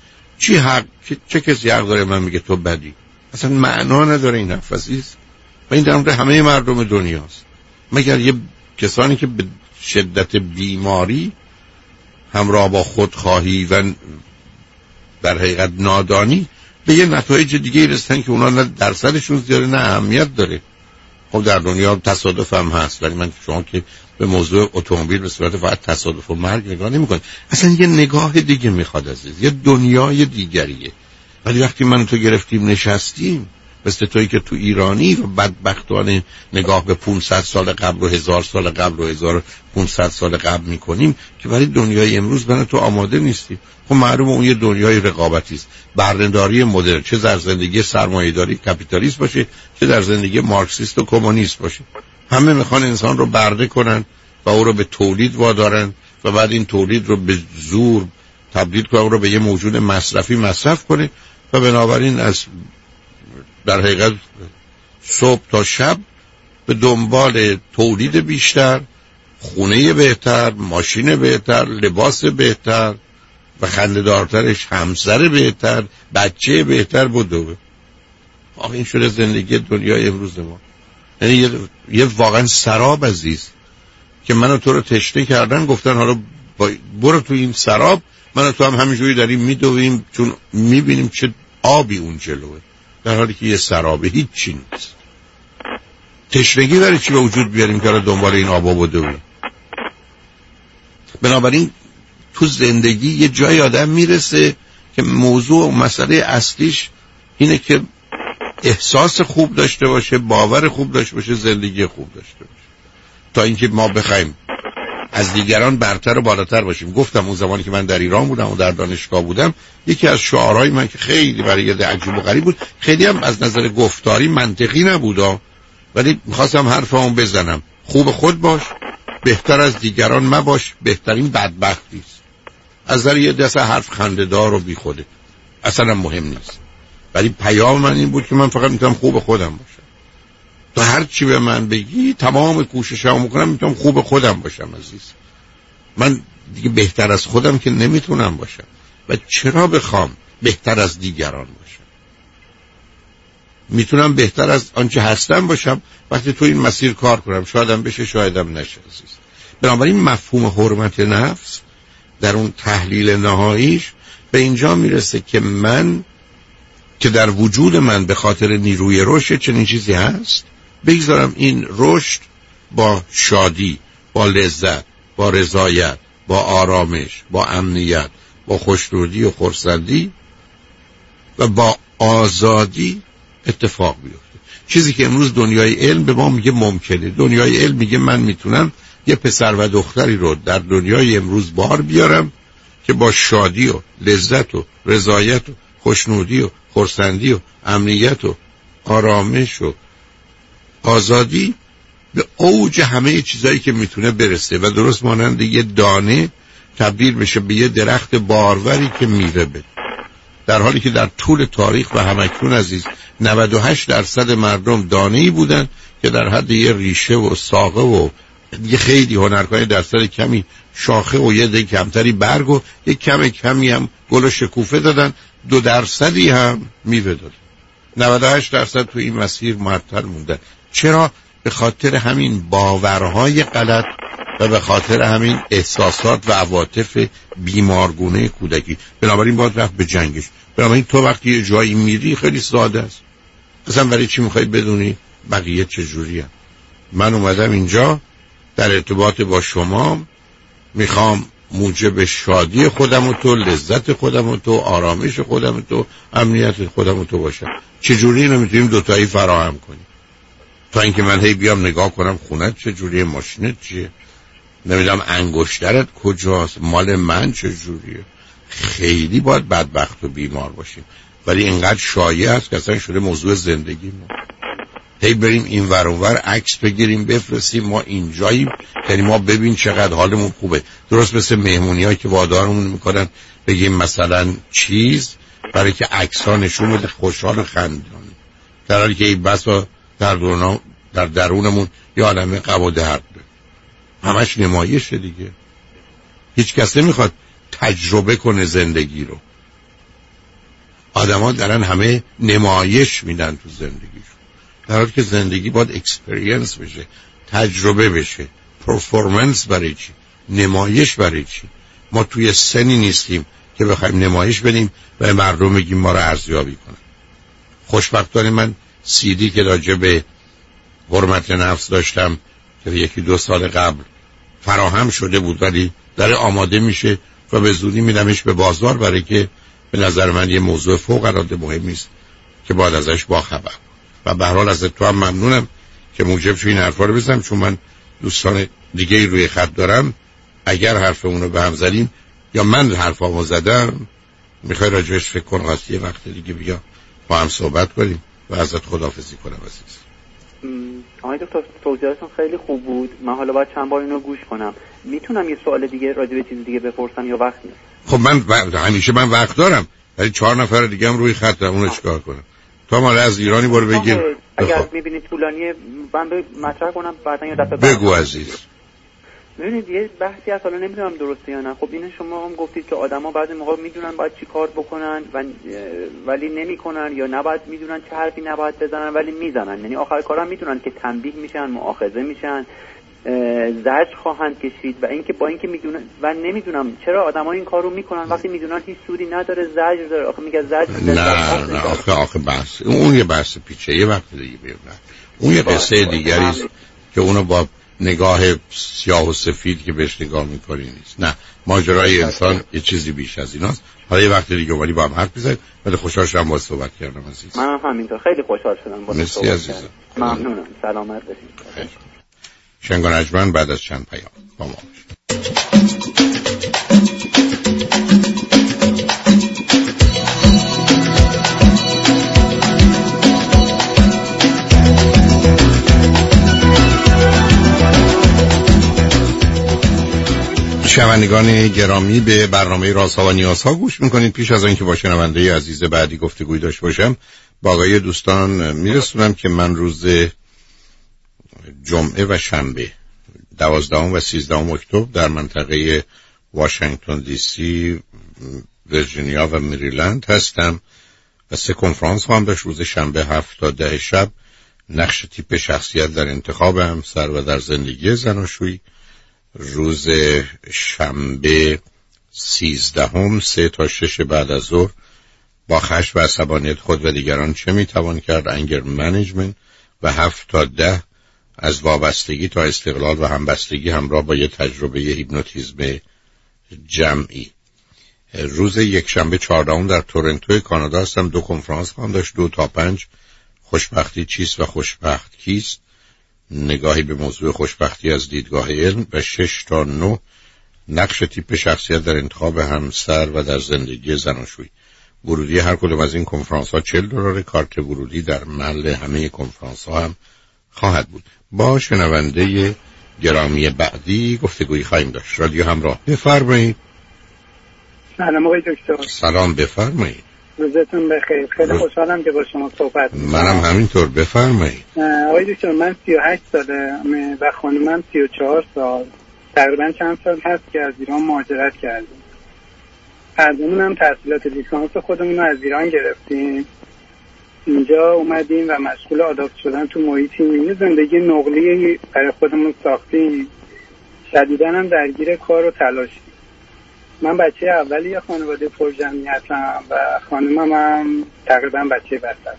S3: چه کسی حق داره من میگه تو بدی؟ اصلا معنا نداره این حرف عزیز. و این در مورد همه مردم دنیاست، مگر یه کسانی که به شدت بیماری همراه با خودخواهی و در حقیقت نادانی به یه نتایج دیگه رسیدن که اونا نه درصدشون زیاده نه اهمیت داره. خب در دنیا تصادف هم هست، ولی من شما که به موضوع اتومبیل به صورت فقط تصادف و مرگ نگاه نمی‌کنید. اصلا یه نگاه دیگه میخواد عزیز، یه دنیای دیگریه. ولی وقتی من تو گرفتیم نشستیم مثل تویی که تو ایرانی و بدبختانه نگاه به 500 سال قبل و 1000 سال قبل و 1500 سال قبل میکنیم که برای دنیای امروز من تو آماده نیستیم. خب معلومه اون یه دنیای رقابتی است. بردهداری مدرن، چه در زندگی سرمایه‌داری کاپیتالیست باشه چه در زندگی مارکسیست و کمونیست باشه، همه میخوان انسان رو برده کنن و او رو به تولید وادارن و بعد این تولید رو به زور تبدیل کنن، او رو به یه موجود مصرفی مصرف کنه و بنابراین از در حقیقت صبح تا شب به دنبال تولید بیشتر خونه بهتر، ماشین بهتر، لباس بهتر و خنده‌دارترش همسر بهتر، بچه بهتر بدوه. آخه این شده زندگی دنیای امروز ما. یعنی یه واقعا سراب عزیز که منو تو رو تشنه کردن، گفتن حالا برو تو این سراب، منو تو هم همینجوری داریم میدویم چون میبینیم چه آبی اون جلوه، در حالی که یه سرابه هیچ چی نیست. تشنگی برای چی به وجود بیاریم که دنبال این آبا بدویم؟ بنابراین تو زندگی یه جای آدم میرسه که موضوع و مسئله اصلیش اینه که احساس خوب داشته باشه، باور خوب داشته باشه، زندگی خوب داشته باشه، تا اینکه ما بخوایم از دیگران برتر و بالاتر باشیم. گفتم اون زمانی که من در ایران بودم و در دانشگاه بودم، یکی از شعارهای من که خیلی برای یه عجیب و غریب بود، خیلی هم از نظر گفتاری منطقی نبود، ولی میخواستم حرفمو بزنم: خوب خود باش، بهتر از دیگران مباش، بهترین بدبختی است. از نظر یه دسته حرف خنده‌دار و بیخوده، اصلا مهم نیست، ولی پیام من این بود که من فقط میتونم خوب خودم باشم. تو هر چی به من بگی تمام کوششمو میکنم میتونم خوب خودم باشم عزیز. من دیگه بهتر از خودم که نمیتونم باشم و چرا بخوام بهتر از دیگران باشم؟ میتونم بهتر از آنچه هستم باشم وقتی تو این مسیر کار کنم، شایدم بشه شایدم نشه عزیز. بنابراین مفهوم حرمت نفس در اون تحلیل نهاییش به اینجا میرسه که من که در وجود من به خاطر نیروی رشد چنین چیزی هست، بگذارم این رشد با شادی، با لذت، با رضایت، با آرامش، با امنیت، با خوشنودی و خرسندی و با آزادی اتفاق بیفته. چیزی که امروز دنیای علم به ما میگه ممکنه. دنیای علم میگه من میتونم یه پسر و دختری رو در دنیای امروز بار بیارم که با شادی و لذت و رضایت و خوشنودی و خرسندی و امنیت و آرامش و آزادی به اوج همه چیزایی که میتونه برسه و درست مانند یه دانه تبدیل بشه به یه درخت باروری که میوه بده. در حالی که در طول تاریخ و همکنون عزیز 98% مردم دانه‌ای بودن که در حد یه ریشه و ساقه و یه خیلی هنرکنه درصد کمی شاخه و یه ده کمتری برگ و یه کمی هم گل و شکوفه دادن، 2% هم میوه دادن. 98% تو این مسیر معطل موندن. چرا؟ به خاطر همین باورهای غلط و به خاطر همین احساسات و عواطف بیمارگونه کودکی. بنابراین باید رفت به جنگش. بنابراین تو وقتی یه جایی میری خیلی ساده است. اصلا برای چی میخوای بدونی بقیه چجوری هم؟ من اومدم اینجا در ارتباط با شما میخوام موجب شادی خودم و تو، لذت خودم و تو، آرامش خودم و تو، امنیت خودم و تو باشم. چجوری اینو میتونیم دوتایی فراهم کنیم؟ تا اینکه من هی بیام نگاه کنم خونت چجوریه، ماشینت چیه، نمیدونم انگشترت کجاست، مال من چجوریه. خیلی باید بدبخت و بیمار باشیم، ولی اینقدر شایع است که اصلا شده موضوع زندگی ما. هی بریم این ور اون ور عکس بگیریم بفرستیم ما اینجاییم، یعنی ما ببین چقدر حالمون خوبه. درست مثل مهمونیایی که وادارمون میکنن بگیم مثلا چیز برای که عکس‌ها نشون بده خوشحال و خندان، در حالی که این بسا در درونمون یه عالمه غم و درد، همش نمایشه دیگه. هیچ کس نمیخواد تجربه کنه زندگی رو. آدما دارن همه نمایش میدن تو زندگیشون، در حالی که زندگی باید اکسپریانس بشه، تجربه بشه. پرفورمنس برای چی؟ نمایش برای چی؟ ما توی سنی نیستیم که بخوایم نمایش بدیم و مردم بگیم ما رو ارزیابی کنن. خوشبختانه من CD که راجع به حرمت نفس داشتم که 1-2 سال قبل فراهم شده بود، ولی داره آماده میشه و به زودی میدمش به بازار، برای که به نظر من یه موضوع فوق العاده مهمی است که باید ازش باخبر. و به هر حال از تو هم ممنونم که موجب شو این حرفا رو بزنم، چون من دوستان دیگه روی خط دارم. اگر حرفمون رو به هم زدیم یا من حرفامو زدم، میخوای راجعش فکر کن، واسه یه وقت دیگه بیا با هم صحبت کنیم و ازت خداحافظی کنم عزیز.
S4: آقای دکتر توضیحاتتون خیلی خوب بود. من حالا باید چند بار اینو گوش کنم. میتونم یه سوال دیگه راجع به چیز دیگه بپرسم یا وقت نیست؟
S3: خب من همیشه من وقت دارم، ولی 4 نفر دیگه هم روی خطم، اونو چیکار کنم؟ تو مال از ایرانی برو بگیر.
S4: اگر میبینید طولانیه من مطرح کنم بعدا یه دفعه
S3: بگو عزیز.
S4: ببینید یه بحثی هست، حالا نمیدونم درسته یا نه. خب اینو شما هم گفتید که آدما بعضی موقع میدونن باید چی کار بکنن ولی نمیکنن، یا نباید میدونن چه حرفی نباید بزنن ولی میزنن. یعنی آخر کارا میدونن که تنبیه میشن، مؤاخذه میشن، زجر خواهند کشید. و اینکه با اینکه میدونن و نمیدونم چرا آدما این کارو میکنن وقتی میدونن هیچ سودی نداره، زجر داره. آخه میگه زجر
S3: نه آخه بحث اون یه بحث پیچه، یه وقت دیگه بیارن. اون یه قصه دیگری است که اونو با نگاه سیاه و سفید که بهش نگاه میکنی نیست. نه، ماجرای انسان یه چیزی بیش از ایناست. حالا یه وقت دیگه ولی با هم حرف بزنیم. ولی خوشحال شدم با صحبت کردم عزیز.
S4: من همینطور خیلی خوشحال شدم با
S3: صحبت کردم.
S4: ممنونم. سلامت باشید.
S3: شنگ و نجمن بعد از چند پیام با ما باشید. شنوندگان گرامی، به برنامه رازها و نیازها گوش میکنید. پیش از اینکه با شنونده عزیز بعدی گفتگوی داشته باشم، با آقای دوستان میرسونم که من روز جمعه و شنبه 12 و 13 اکتبر در منطقه واشنگتن دی سی، ویرجینیا و مریلند هستم و 3 کنفرانس هم داشت. روز شنبه 7 تا 10 شب نقش تیپ شخصیت در انتخاب همسر و در زندگی زناشویی. روز شنبه 13 3 تا 6 بعد از ظهر با خشم و عصبانیت خود و دیگران چه میتوان کرد، انگر منیجمنت. و 7 تا 10 از وابستگی تا استقلال و همبستگی همراه با یه تجربه هیپنوتیزم جمعی. روز یک شنبه 14 در تورنتو کانادا هستم. 2 کنفرانس خواهم داشت. 2 تا 5 خوشبختی چیست و خوشبخت کیست، نگاهی به موضوع خوشبختی از دیدگاه علم. و 6 تا 9 نقش تیپ شخصیت در انتخاب همسر و در زندگی زناشویی. ورودی هر کدوم از این کنفرانس ها $40. کارت ورودی در محل همه کنفرانس ها هم خواهد بود. با شنونده گرامی بعدی گفتگویی خواهیم داشت. رادیو همراه، بفرمایید.
S5: سلام آقای دکتر.
S3: سلام، بفرمایید.
S5: روزتون بخیر. خیلی خوشحالم که با شما صحبت می‌کنم.
S3: منم همینطور، بفرمایید.
S5: آقای دکتر، من 38 ساله و خانمم 34 سال. تقریبا چند سال هست که از ایران مهاجرت کردیم. هر دومون هم تحصیلات لیسانس خودمون رو از ایران گرفتیم. اینجا اومدیم و مشغول آداپت شدن تو محیطی، یه زندگی نقلی برای خودمون ساختیم. شدیداً هم درگیر کار و تلاشیم. من بچه اولی یه خانواده پرجمعیتم و خانمم هم تقریبا بچه وسط.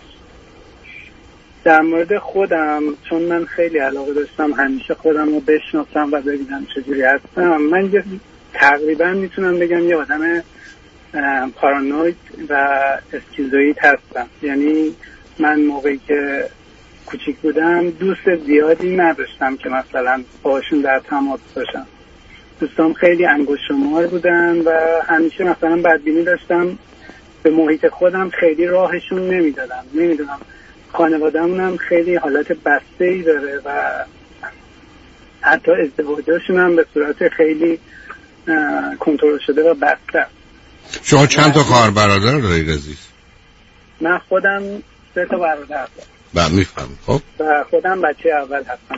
S5: در مورد خودم، چون من خیلی علاقه داشتم همیشه خودم رو بشناسم و ببینم چجوری هستم، من تقریبا میتونم بگم یه آدم پارانوید و اسکیزوئید هستم. یعنی من موقعی که کوچیک بودم دوست زیادی نداشتم که مثلا باشون در تماس باشم. دوستام خیلی انگشت شمار بودن و همیشه مثلا بدبینی داشتم به محیط خودم، خیلی راهشون نمیدادم. نمیدونم، خانواده‌مون هم خیلی حالت بسته‌ای داره و حتی ازدواجاشون هم به صورت خیلی کنترل شده و بسته.
S3: شما چند تا خواهر برادر دارید عزیز؟
S5: من خودم 3 تا برادر دارم.
S3: میفهم. خب
S5: و خودم بچه اول هستم.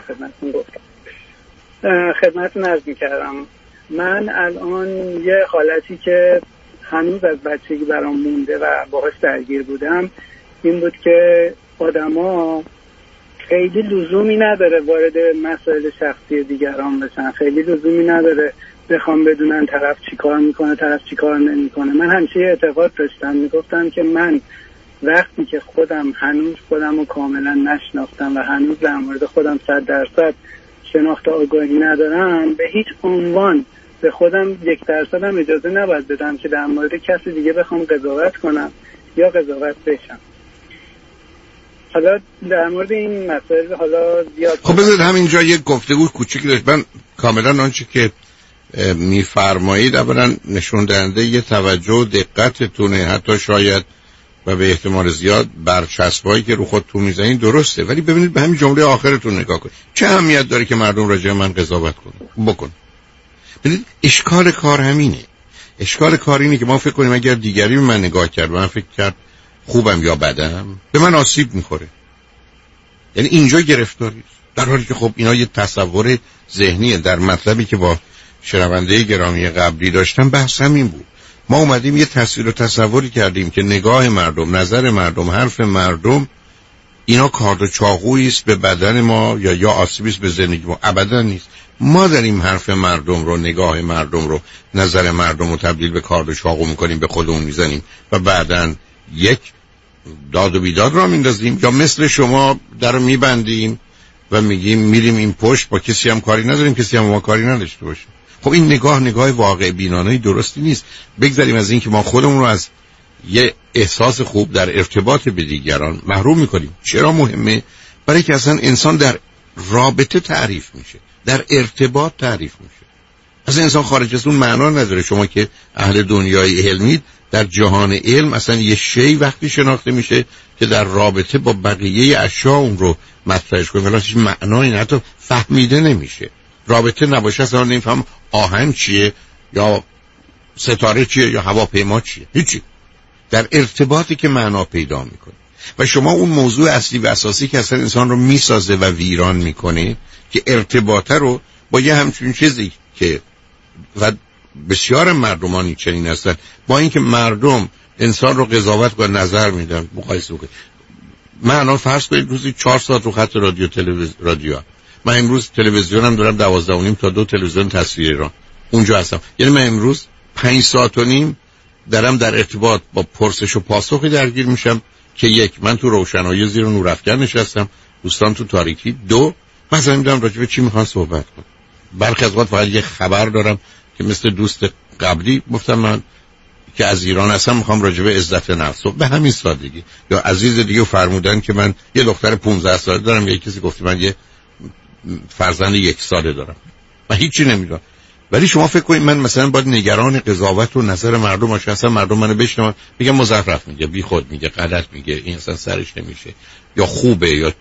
S5: خدمتتون عرض می‌کردم من الان یه حالتی که هنوز از بچگی برام مونده و باهاش درگیر بودم این بود که آدما خیلی لزومی نداره وارد مسائل شخصی دیگران بشن. خیلی لزومی نداره بخوام بدونن طرف چی کار میکنه، طرف چی کار نمیکنه. من همیشه اعتقاد داشتم، میگفتم که من وقتی که هنوز خودم رو کاملا نشناختم و هنوز در مورد خودم 100% شناخت آگاهی ندارم، به هیچ عنوان به خودم 1% هم اجازه نباید بدم که در مورد کسی دیگه بخوام قضاوت کنم یا قضاوت بشم. حالا در مورد این مسائل حالا زیاد
S3: خب بذارید همینجا یک گفتگو کوچیکی داشت. من کاملا آنچه که میفرمایید اولا نشون دهنده یه توجه و دقتتونه، حتی شاید و به احتمال زیاد برچسبایی که رو خودتون میزنید درسته، ولی ببینید به همین جمله آخرتون نگاه کنید. چه اهمیت داره که مردم راجع من قضاوت کنن؟ بکن. ببینید اشکال کار همینه. اشکال کار اینه که ما فکر کنیم اگر دیگری به من نگاه کرد و من فکر کرد خوبم یا بدم، به من آسیب میخوره. یعنی اینجا گرفتاری است. در حالی که خب اینا یه تصور ذهنیه. در مطلبی که با شنونده گرامی قبلی داشتم بحث همین بود. ما اومدیم یه تصویر و تصوری کردیم که نگاه مردم، نظر مردم، حرف مردم اینا کارد و چاقویی است به بدن ما یا آسیبی است به زندگی ما. ابدا نیست. ما داریم حرف مردم رو، نگاه مردم رو، نظر مردم رو تبدیل به کارد و چاقو میکنیم، به خودمون میزنیم و بعداً یک داد و بیداد را میندازیم، یا مثل شما در رو میبندیم و میگیم میریم این پشت، با کسی هم کاری نداریم، کسی هم ما کاری نداشته باشه. خب این نگاه واقع بینانه درستی نیست. بگذاریم از این که ما خودمون رو از یه احساس خوب در ارتباط به دیگران محروم میکنیم. چرا مهمه؟ برای که اصلا انسان در رابطه تعریف میشه، در ارتباط تعریف میشه. اصلا انسان خارج از اون معنا نداره. شما که اهل دنیای علمید، در جهان علم اصلا یه شی وقتی شناخته میشه که در رابطه با بقیه اشیاء اون رو مطرحش کنیم، ولی هیچ معنایی نه، حتی فهمیده نمیشه. رابطه نباشه اصلا نمیفهم آهن چیه یا ستاره چیه یا هواپیما چیه، هیچی. در ارتباطی که معنا پیدا میکنه. و شما اون موضوع اصلی و اساسی که اصلا انسان رو میسازه و ویران میکنه که ارتباطه رو با یه همچین چیزی که و بسیار مردمانی چنین هستن، با اینکه مردم انسان رو قضاوت و نظر میدن، مقایسه کنید. من الان فرض کنید روزی 4 ساعت رو خط رادیو من امروز تلویزیونم دارم 12:30 تا 2 تلویزیون تصویر ایران اونجا هستم. یعنی من امروز 5 ساعت و نیم دارم در ارتباط با پرسش و پاسخی درگیر میشم که یک، من تو روشنایی زیر نورافکن نشستم، دوستان تو تاریکی. 2، مثلا میدونم راجع به چی میخوان صحبت کنم. برخی از وقت فقط یه خبر دارم که مثل دوست قبلی گفتم من که از ایران هستم میخوام راجع به عزت نفس، به همین سادگی. یا عزیز دیگه فرمودن که من یه دختر 15 ساله دارم، یا کسی گفت من یه فرزند 1 ساله دارم. من هیچی نمیدونم. ولی شما فکر کنید من مثلا باید نگران قضاوت و نظر مردم باشم؟ اصلا مردم منو بشنون میگم مزخرف میگه، بی خود میگه، غلط میگه، این اصلا سرش نمیشه، یا خوبه، یا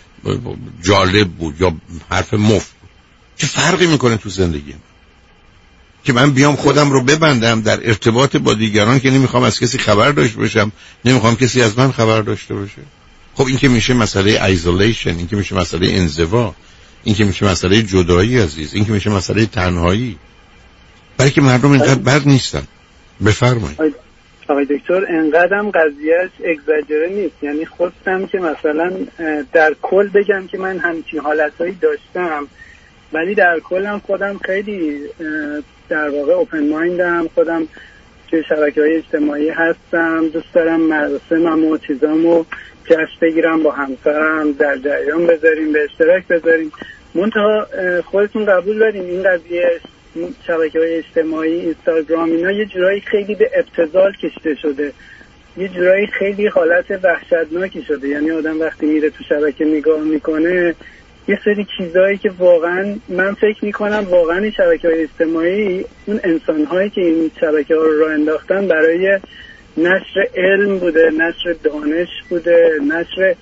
S3: جالب بود، یا حرف مفت. چه فرقی میکنه تو زندگی من که من بیام خودم رو ببندم در ارتباط با دیگران که نمیخوام از کسی خبر داشته باشم، نمیخوام کسی از من خبر داشته باشه؟ خب این که میشه مسئله ایزولیشن، این که میشه مسئله انزوا، این که میشه مسئله جدایی عزیز، این که میشه مسئله تنهایی. برای که مردم اینقدر بد نیستن. بفرمایید.
S5: آقای دکتر، انقدرم قضیهش اگزاجره نیست. یعنی خواستم که مثلا در کل بگم که من همچین حالتهایی داشتم، ولی در کلم خودم خیلی در واقع اوپن مایندم، خودم توی شبکه‌های اجتماعی هستم، دوست دارم مراسمم و چیزامو جشن بگیرم، با همسرم در جریان بذاریم، به اشتراک بذاریم. منتها خودتون قبول داریم این قضیه شبکه‌های اجتماعی، اینستاگرام، اینا یه جورایی خیلی به ابتذال کشیده شده، یه جورایی خیلی حالت وحشتناکی شده. یعنی آدم وقتی میره تو شبکه نگاه میکنه یه سری چیزایی که واقعا من فکر میکنم واقعا این شبکه‌های اجتماعی، اون انسان‌هایی که این شبکه‌ها رو راه انداختن برای نشر علم بوده، نشر دانش بوده، نشر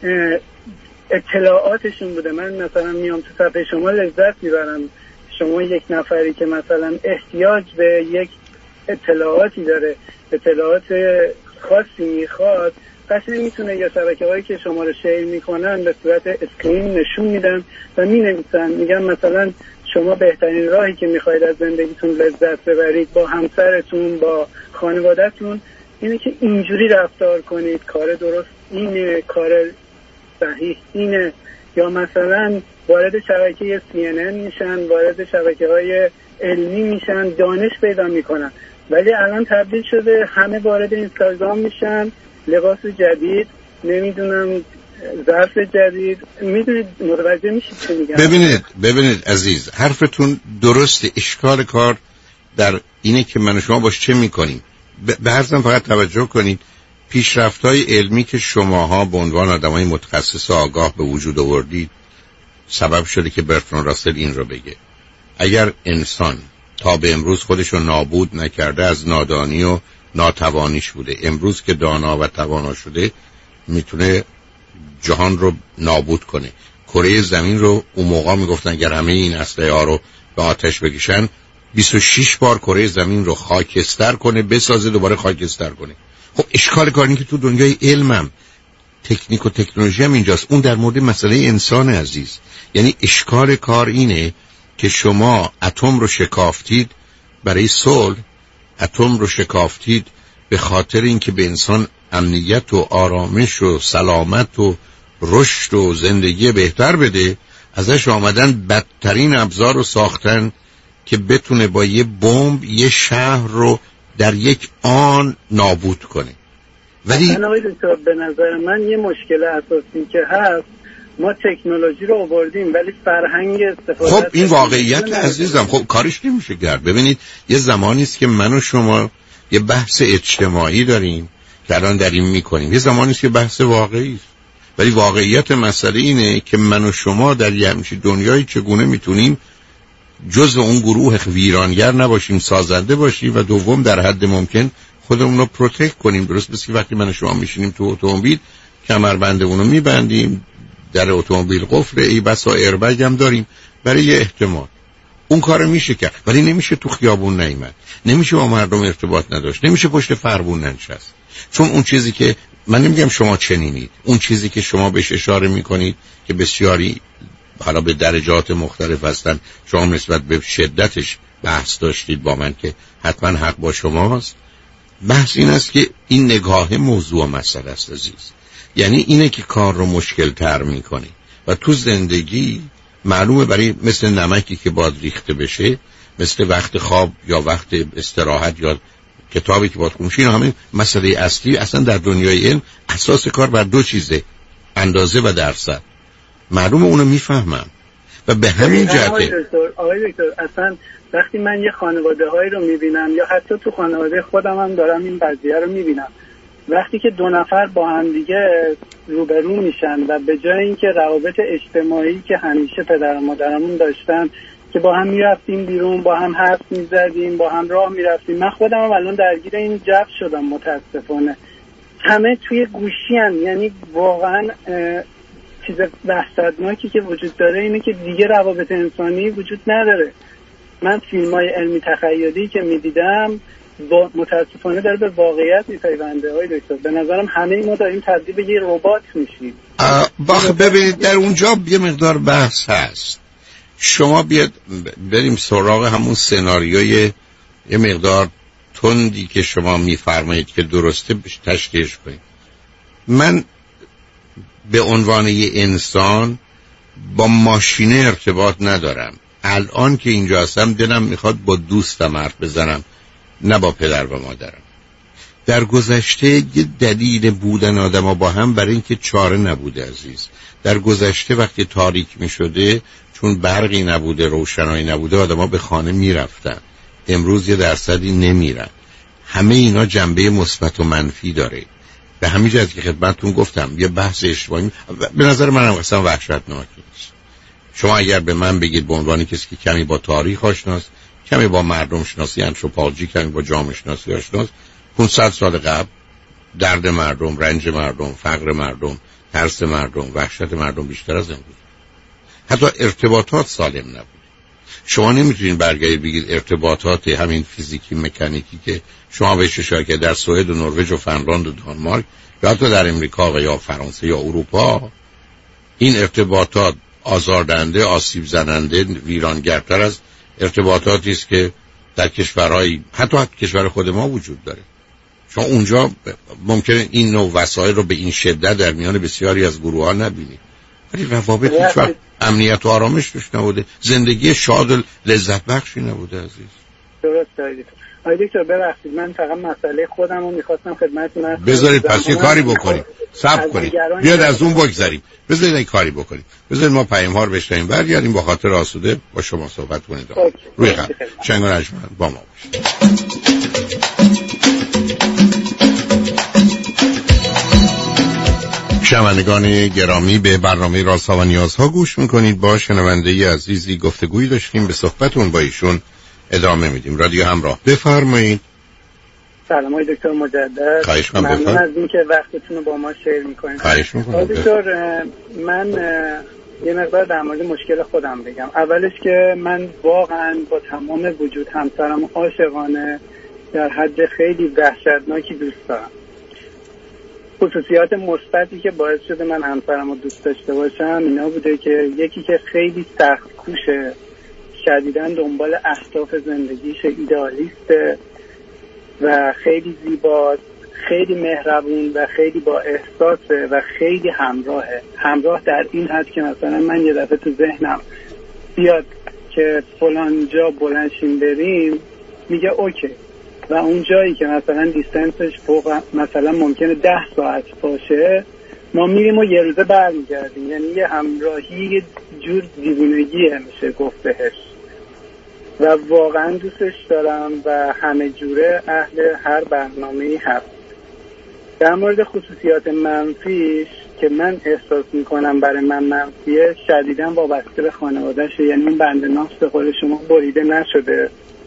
S5: اطلاعاتشون بوده. من مثلا میام تو صفحه شما لذت میبرم، شما یک نفری که مثلا احتیاج به یک اطلاعاتی داره، اطلاعات خاصی میخواد، قشنگ میتونه یا شبکه‌هایی که شما رو شیر میکنن به صورت اسکرین نشون میدن و مینویسن، میگن مثلا شما بهترین راهی که میخواید از زندگیتون لذت ببرید با همسرتون، با خانواده‌تون، اینه که اینجوری رفتار کنید، کار درست اینه، کار صحیح اینه. یا مثلا وارد شبکه CNN میشن، وارد شبکه‌های علمی میشن، دانش پیدا میکنن. ولی الان تبدیل شده همه وارد اینستاگرام میشن، لباس جدید، نمیدونم ظرف جدید. میدونید متوجه میشید چی میگم؟
S3: ببینید عزیز، حرفتون درسته. اشکال کار در اینه که من و شما باش چه میکنیم. به حرفم فقط توجه کنید. پیشرفت‌های علمی که شماها به عنوان آدمای متخصص و آگاه به وجود آوردید سبب شده که برتراند راسل این رو بگه: اگر انسان تا به امروز خودش رو نابود نکرده از نادانی و ناتوانیش بوده، امروز که دانا و توانا شده میتونه جهان رو نابود کنه. کره زمین رو اون موقع میگفتن اگر همه این اسلحه ها رو به آتش بکشن 26 بار کره زمین رو خاکستر کنه، بسازه، دوباره خاکستر کنه. خب اشکال کار اینه که تو دنیای علمم تکنیک و تکنولوژی هم اینجاست. اون در مورد مسئله انسان عزیز. یعنی اشکال کار اینه که شما اتم رو شکافتید برای صلح، اتم رو شکافتید به خاطر اینکه به انسان امنیت و آرامش و سلامت و رشد و زندگی بهتر بده. ازش آمدن بدترین ابزار رو ساختن که بتونه با یه بمب یه شهر رو در یک آن نابود کنه. ولی
S5: به نظر من یه مشکل اساسی که هست، ما تکنولوژی رو آوردیم ولی فرهنگ استفاده.
S3: خب این واقعیت عزیزم، خب کارش نمیشه کرد. ببینید یه زمانی است که من و شما یه بحث اجتماعی داریم که الان داریم میکنیم، یه زمانی است که بحث واقعی است. ولی واقعیت مسئله اینه که من و شما در یه همچین دنیایی چگونه میتونیم جزء اون گروه ویرانگر نباشیم، سازنده باشیم، و دوم در حد ممکن خودمون رو پروتکت کنیم. درست مثل وقتی من و شما میشینیم تو اتومبیل، کمربند اونو میبندیم، در اتومبیل قفل، ای بسا ایربگ هم داریم برای یه احتمال. اون کارو میشه کرد، ولی نمیشه تو خیابون نیامد، نمیشه با مردم ارتباط نداشت، نمیشه پشت فرمون ننشست. چون اون چیزی که من نمیگم شما چنینید، اون چیزی که شما بهش اشاره میکنید که بسیاری حالا به درجات مختلف هستن، شما نسبت به شدتش بحث داشتید با من که حتما حق با شماست. بحث این است که این نگاه موضوع مسئله است عزیز. یعنی اینه که کار رو مشکل تر میکنه و تو زندگی معلومه برای مثل نمکی که باید ریخته بشه، مثل وقت خواب یا وقت استراحت یا کتابی که باید خونشی، اینا همه مسئله اصلی اصلا در دنیای علم اساس کار بر دو چیزه، اندازه و درصد. معلومه اونو میفهمم و به همین جهته.
S5: آقای دکتر اصلا وقتی من یه خانواده هایی رو میبینم یا حتی تو خانواده خودم هم دارم این قضیه رو میبینم، وقتی که دو نفر با هم دیگه روبرو میشن و به جای اینکه روابط اجتماعی که همیشه پدر و مادرمون داشتن که با هم میرفتیم بیرون، با هم حرف میزدیم، با هم راه میرفتیم، من خودم هم الان درگیر این جو شدم متاسفانه. همه توی گوشی هن. یعنی واقعا چیز وحشتناکی که وجود داره اینه که دیگه روابط انسانی وجود نداره. من فیلم‌های علمی تخیلی که می‌دیدم متاسفانه داره به واقعیت می‌پیونده. های دکتر به نظرم همه ما داریم تبدیل به یه ربات میشیم.
S3: ببینید در اونجا یه مقدار بحث هست. شما بیاد بریم سراغ همون سناریوی یه مقدار تندی که شما می‌فرمایید که درسته تشکیلش کنید. من به عنوان یه انسان با ماشینه ارتباط ندارم. الان که اینجا هستم دلم میخواد با دوستم حرف بزنم، نه با پدر و مادرم. در گذشته یه دلیل بودن آدم با هم برای اینکه چاره نبوده عزیز. در گذشته وقتی تاریک میشده، چون برقی نبوده، روشنایی نبوده، آدم ها به خانه میرفتن. امروز یه درصدی نمیرن. همه اینا جنبه مثبت و منفی داره. به همین جهت که خدمتتون گفتم یه بحث اجتماعی به نظر منم اصلا وحشتناکی نیست. شما اگر به من بگید به عنوان کسی که کمی با تاریخ آشناست، کمی با مردم شناسی آنتروپولوژی، کمی با جامعه شناسی آشناست، 500 سال قبل درد مردم، رنج مردم، فقر مردم، ترس مردم، وحشت مردم بیشتر از امروز. حتی ارتباطات سالم نبود. شما نمیتونین برگردید بگید ارتباطات همین فیزیکی مکانیکی که شما بهش اشاره کردید در سوئد و نروژ و فنلاند و دانمارک یا حتی در امریکا و یا فرانسه یا اروپا، این ارتباطات آزاردهنده، آسیب زننده، ویرانگرتر از ارتباطاتی است که در کشورهای حتی کشور خود ما وجود داره. شما اونجا ممکنه این نوع وسایل رو به این شدت در میان بسیاری از گروه ها نبینید، ولی روابط هیچ وقت امنیت و آرامش توش نبوده، زندگی شاد و لذت بخشی نبوده عزیز.
S5: درست دارید. آقای دکتر ببخشید من فقط مسئله خودم رو میخواستم خدمتتون عرض کنم.
S3: بذارید پس یه کاری بکنیم، صبر کنید، بیاد از اون بگذاریم، بذارید این کاری بکنیم، بذارید ما پیام ها رو بشنویم، برگردیم با خاطر آسوده با شما صحبت کنید. روی خط شنگ و نجمن با ما باشید. شنوندگان گرامی، به برنامه رازها و نیازها گوش میکنید. با شنونده عزیزی گفتگویی داشتیم، به صحبتون با ایشون ادامه میدیم. رادیو همراه، بفرمایید.
S5: سلام های دکتر مجدد.
S3: خواهش میکنم.
S5: ممنون از اینکه وقتتون رو با ما شیر میکنید.
S3: خواهش میکنم.
S5: دکتر من یه مقدار در مورد مشکل خودم بگم. اولش که من واقعا با تمام وجود همسرم عاشقانه در حد خیلی وحشتناکی دوست دارم. خصوصیات مثبتی که باعث شده من همسرمو دوست داشته باشم اینا بوده که یکی که خیلی سخت کوشه، شدیداً دنبال اهداف زندگیش، ایدئالیسته و خیلی زیباست، خیلی مهربون و خیلی با احساسه و خیلی همراه در این حد که مثلا من یه دفعه تو ذهنم بیاد که فلان جا بلنشیم بریم میگه اوکی، و اون جایی که مثلا دیستنسش فوق مثلا ممکنه 10 ساعت باشه ما میریم و یه روزه برمیگردیم. یعنی یه همراهی یه جور دیوونگیه میشه گفت بهش و واقعا دوستش دارم و همه جوره اهل هر برنامه‌ای هست. در مورد خصوصیات منفیش که من احساس میکنم برای من منفیه، شدیداً وابسته به خانواده‌شه. یعنی اون بند ناف به قول شما بریده نشده،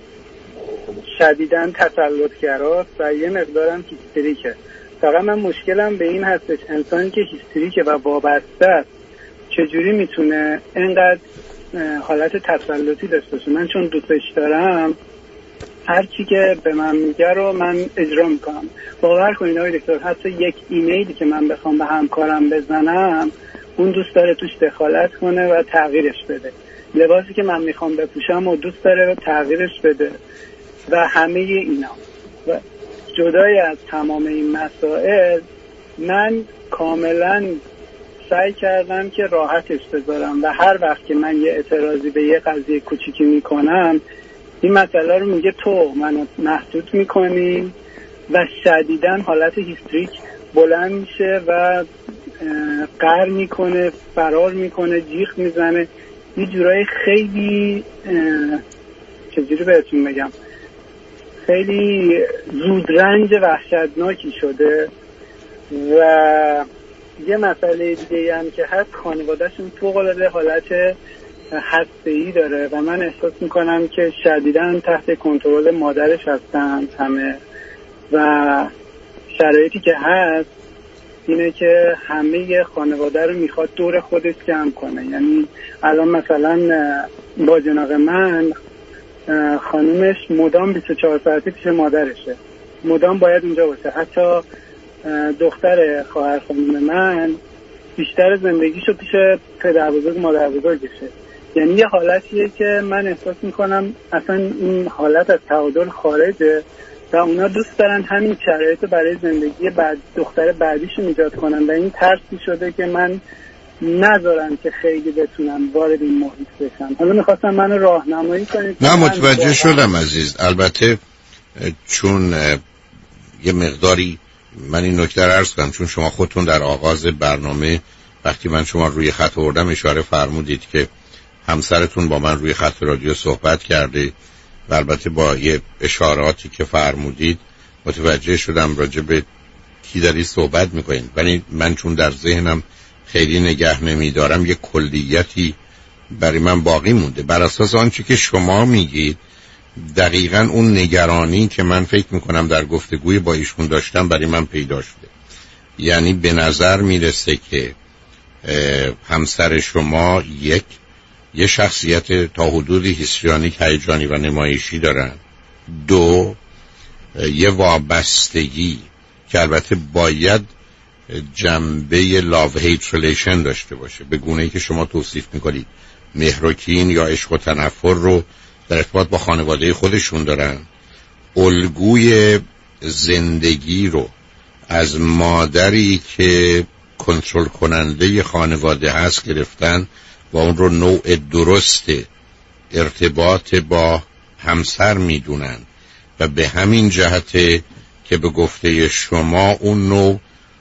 S5: شدیداً تسلطگراست و یه مقدارم هیستریکه. فقط من مشکلم به این هستش انسانی که هیستریکه و وابسته است چجوری میتونه اینقدر حالت تسلطی داشته باشه. من چون دوستش دارم هر چی که به من میگه رو من اجرا میکنم. باور کنید آقای دکتر، حتی یک ایمیلی که من بخوام به همکارم بزنم اون دوست داره توش دخالت کنه و تغییرش بده. لباسی که من میخوام بپوشم و دوست داره و تغییرش بده و همه اینا. و جدای از تمام این مسائل من کاملا سعی کردم که راحتش بذارم و هر وقت که من یه اعتراضی به یه قضیه کوچیکی میکنم این مسئله رو میگه تو منو محدود میکنی و شدیداً حالت هیستریک بلند میشه و قهر میکنه، فرار میکنه، جیغ میزنه، یه جورایی خیلی چجوری بهتون بگم خیلی زودرنج وحشتناکی شده. و یه مسئله دیگه هم که هست، خانوادهشون فوق‌العاده حالت هسته‌ای داره و من احساس میکنم که شدیداً تحت کنترل مادرش هستن همه و شرایطی که هست اینه که همه خانواده رو میخواد دور خودش جمع کنه. یعنی الان مثلا با جناق من خانومش مدام 24 ساعته پیش مادرشه، مدام باید اونجا باشه. حتی دختر خواهر خانم من بیشتر زندگیشو پیش پدر بزرگ مادر بزرگشه. یعنی یه حالتیه که من احساس میکنم اصلا این حالت از تعادل خارجه و اونا دوست دارن همین شرایط برای زندگی دختر بعدیشون ایجاد کنن و این ترسی شده که من نذارم که خیلی بتونم وارد این محیط بشم. حالا میخواستم منو راهنمایی کنید.
S3: نه متوجه شدم عزیز. البته چون یه مقداری من این نکته رو عرض کنم، چون شما خودتون در آغاز برنامه وقتی من شما روی خط آوردم اشاره فرمودید که همسرتون با من روی خط رادیو صحبت کرده و البته با یه اشاراتی که فرمودید متوجه شدم راجع به کی دارید صحبت میکنید، ولی من چون در ذهنم خیلی نگه نمیدارم یه کلیتی برای من باقی مونده. بر اساس آنچه که شما میگید دقیقاً اون نگرانی که من فکر میکنم در گفتگوی با ایشون داشتم برای من پیدا شده. یعنی به نظر میرسه که همسر شما یه شخصیت تا حدودی هیستریونیک، هیجانی و نمایشی دارن. 2 یه وابستگی که البته باید جنبه لاو هیت ریلیشن داشته باشه، به گونه‌ای که شما توصیف میکنید مهر و کین یا عشق و تنفر رو در ارتباط با خانواده خودشون دارن. الگوی زندگی رو از مادری که کنترل کننده خانواده هست گرفتن و اون رو نوع درست ارتباط با همسر میدونن و به همین جهت که به گفته شما اون نوع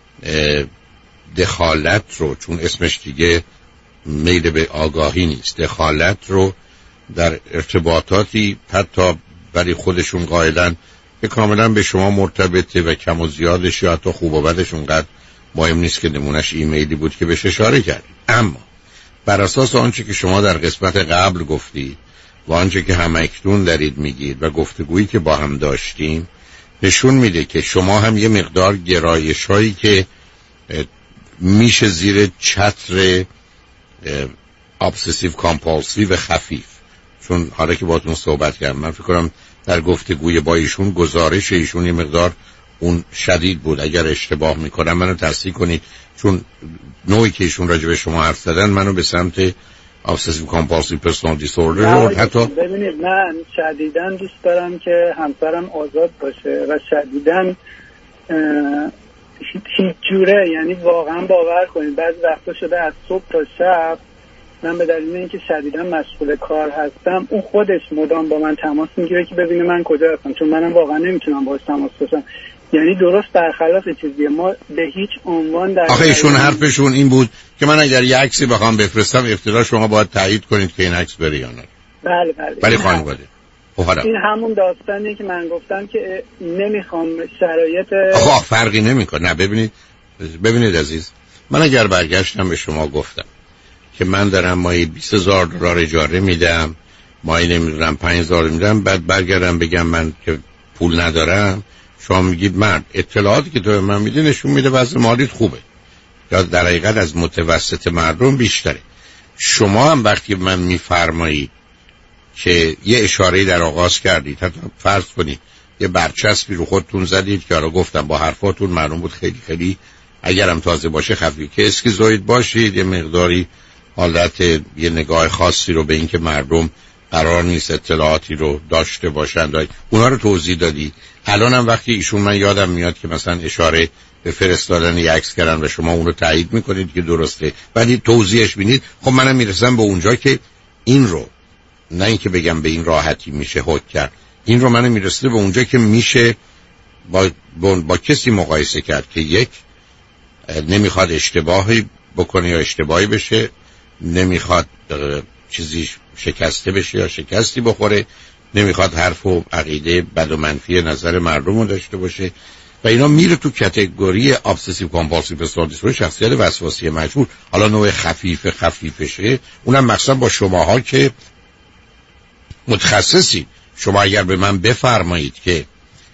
S3: دخالت رو، چون اسمش دیگه میل به آگاهی نیست، دخالت رو در ارتباطاتی حتی برای خودشون قائلن که کاملا به شما مرتبطه و کم و زیادش یا حتی خوب و بدش اونقدر مهم نیست که نمونش ایمیلی بود که بهش اشاره کردید. اما بر اساس آنچه که شما در قسمت قبل گفتید و آنچه که همکنون دارید میگید و گفتگویی که با هم داشتیم نشون میده که شما هم یه مقدار گرایش هایی که میشه زیر چتر ابسسیو کامپالسیو خفیف، چون حالا که باهاتون صحبت کردم من فکر کنم در گفتگوی با ایشون گزارش ایشون یه مقدار اون شدید بود. اگر اشتباه میکنم منو تصحیح کنید، چون نوعی که ایشون راجع به شما حرف زدن منو به سمت obsessive compulsive personality disorder رو حتی
S5: ببینید من شدیداً دوست دارم که همسرم آزاد باشه و شدیداً هیچ جوره، یعنی واقعا باور کنید بعضی وقتا شده از صبح تا شب من به دلیل اینکه شدیداً مشغول کار هستم اون خودش مدام با من تماس میگیره که ببینه من کجا هستم، چون منم واقعا نمیتونم باهاش تماس باشم. یعنی درست برخلاف چیزیه، ما به هیچ عنوان در
S3: آخه ایشون حرفشون این بود که من اگر یه عکسی بخوام بفرستم ابتدا شما باید تایید کنید که این عکس بره یا نه.
S5: بله
S3: ولی خانواده
S5: این همون داستانیه که من گفتم که نمیخوام شرایط
S3: فرقی نمیکنه. نه ببینید عزیز، من اگر برگشتم به شما گفتم که من دارم ماهی $20,000 اجاره میدم، ماهی نمیدونم $5,000 میدم، بعد برگردم بگم من که پول ندارم، شما میگید مرد اطلاعاتی که تو به من میدی نشون میده وضع مالیت خوبه یا در حقیقت از متوسط مردم بیشتره. شما هم وقتی من میفرمایید که یه اشاره‌ای در آغاز کردید، حتی فرض کنید یه برچسبی رو خودتون زدید که حالا گفتم با حرفاتون معلوم بود خیلی خیلی اگرم تازه باشه خفیف که اسکیزوید باشید، یه مقداری حالت یه نگاه خاصی رو به این که مردم قرار نیست اطلاعاتی رو داشته باشند اونا رو توضیح دادی. الان هم وقتی ایشون من یادم میاد که مثلا اشاره به فرستادن یک عکس کردن و شما اون رو تایید میکنید که درسته، ولی توضیحش بینید. خب منم میرسم به اونجا که این رو نه اینکه بگم به این راحتی میشه حک کرد، این رو منم میرسه به اونجا که میشه با کسی مقایسه کرد که یک نمیخواد اشتباهی بکنه یا اشتباهی بشه، نمیخواد چیزی شکسته بشه یا شکستی بخوره، نمیخواد حرف و عقیده بد و منفی نظر مردم رو داشته باشه و اینا میره تو کاتگوری obsessive compulsive personality disorder، شخصیت وسواسی مجبور. حالا نوع خفیفشه اونم مخصوصا با شماها که متخصصی. شما اگر به من بفرمایید که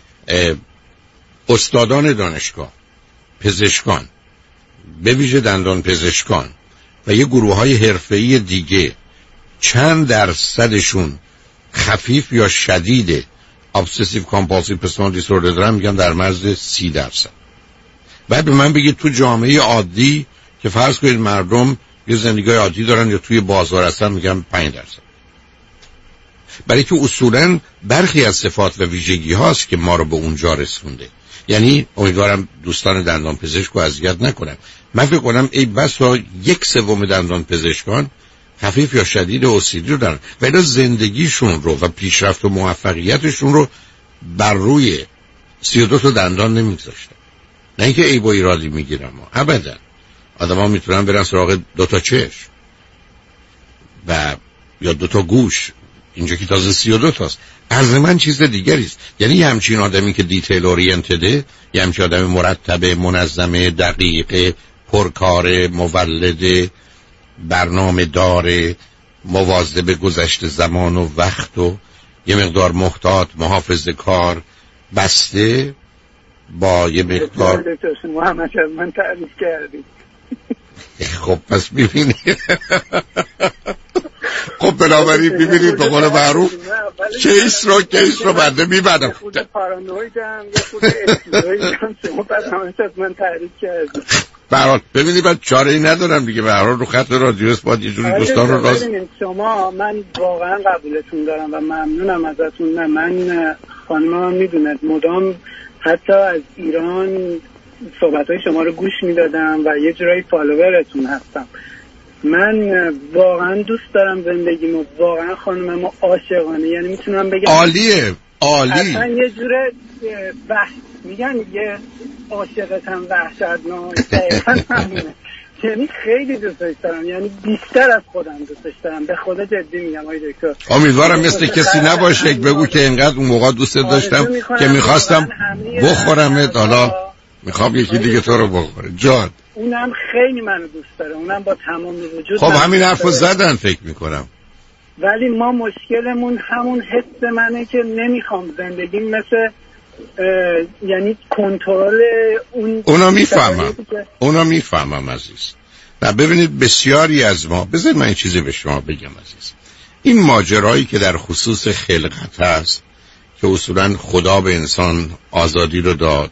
S3: استادان دانشگاه، پزشکان، به ویژه دندان پزشکان و یه گروه‌های حرفه‌ای دیگه چند درصدشون خفیف یا شدید obsessive compulsive personality disorder دارن، میگم در مرز 30%. بعد به من بگید تو جامعه عادی که فرض کنید مردم یه زندگی عادی دارن یا توی بازار هستن، میگم 5%. برای که اصولاً برخی از صفات و ویژگی هاست که ما رو به اونجا رسونده. یعنی امیدوارم دوستان دندان پزشک رو اذیت نکنم، من فکر کنم ای بسا 1/3 دندان پزشکان خفیف یا شدید OCD رو دارن و اینا زندگیشون رو و پیشرفت و موفقیتشون رو بر روی 32 تا دندان نمیگذاشتن. نه اینکه ای با ایرادی میگیرم، ابدا. آدم ها میتونن برن سراغ 2 تا چشم و یا 2 تا گوش، اینجا که تازه 32 تاست. از من چیز دیگری است. یعنی یه همچین آدمی که دیتیل اورینتده، یه همچین آدم مرتب، منظم، دقیق، پرکار، مولد، برنامه داره، مواظب گذشت زمان و وقت و یه مقدار محتاط، محافظه کار، بسته با یه مقدار
S5: شما همش از من تعریف کردید.
S3: خب پس ببینید خب بنابراین ببینید به قول معروف کیس رو بنده میبندم.
S5: خود پارانویدم یه خود استیزویدم، شما بعد همش از من تعریف کردید.
S3: برحال ببینید من چاره ای ندارم دیگه، به هر حال رو خط رادیو اسپات یه جوری دوستان رو راست.
S5: ببینید شما، من واقعا قبولتون دارم و ممنونم ازتون. نه من خانمم میدونید مدام حتی از ایران صحبت‌های شما رو گوش میدادم و یه جورایی فالوورتون هستم. من واقعا دوست دارم زندگیمو، واقعا خانمم عاشقانه، یعنی میتونم بگم
S3: عالیه، عالی.
S5: اصلا یه جوره میگن یه عاشقت هم وحشتناک، دقیقا همونه. یعنی خیلی دوستش دارم، یعنی بیشتر از خودم دوستش دارم، به خدا جدی میگم آقای دکتر.
S3: امیدوارم مثل کسی نباشه که بگو که اینقدر اون موقع دوست داشتم که میخواستم بخورمت، حالا میخوام یکی دیگه تو رو بخوره. جان
S5: اونم خیلی منو دوست داره، اونم با تمام وجود.
S3: خب همین حرفو زدن فکر میکنم.
S5: ولی ما مشکلمون همون حس منه که نمیخوام زندگیم مثل یعنی کنترل
S3: اونا میفهمم عزیز. نه ببینید بسیاری از ما، بذارید من این چیزی به شما بگم عزیز، این ماجرایی که در خصوص خلقت هست که اصولا خدا به انسان آزادی رو داد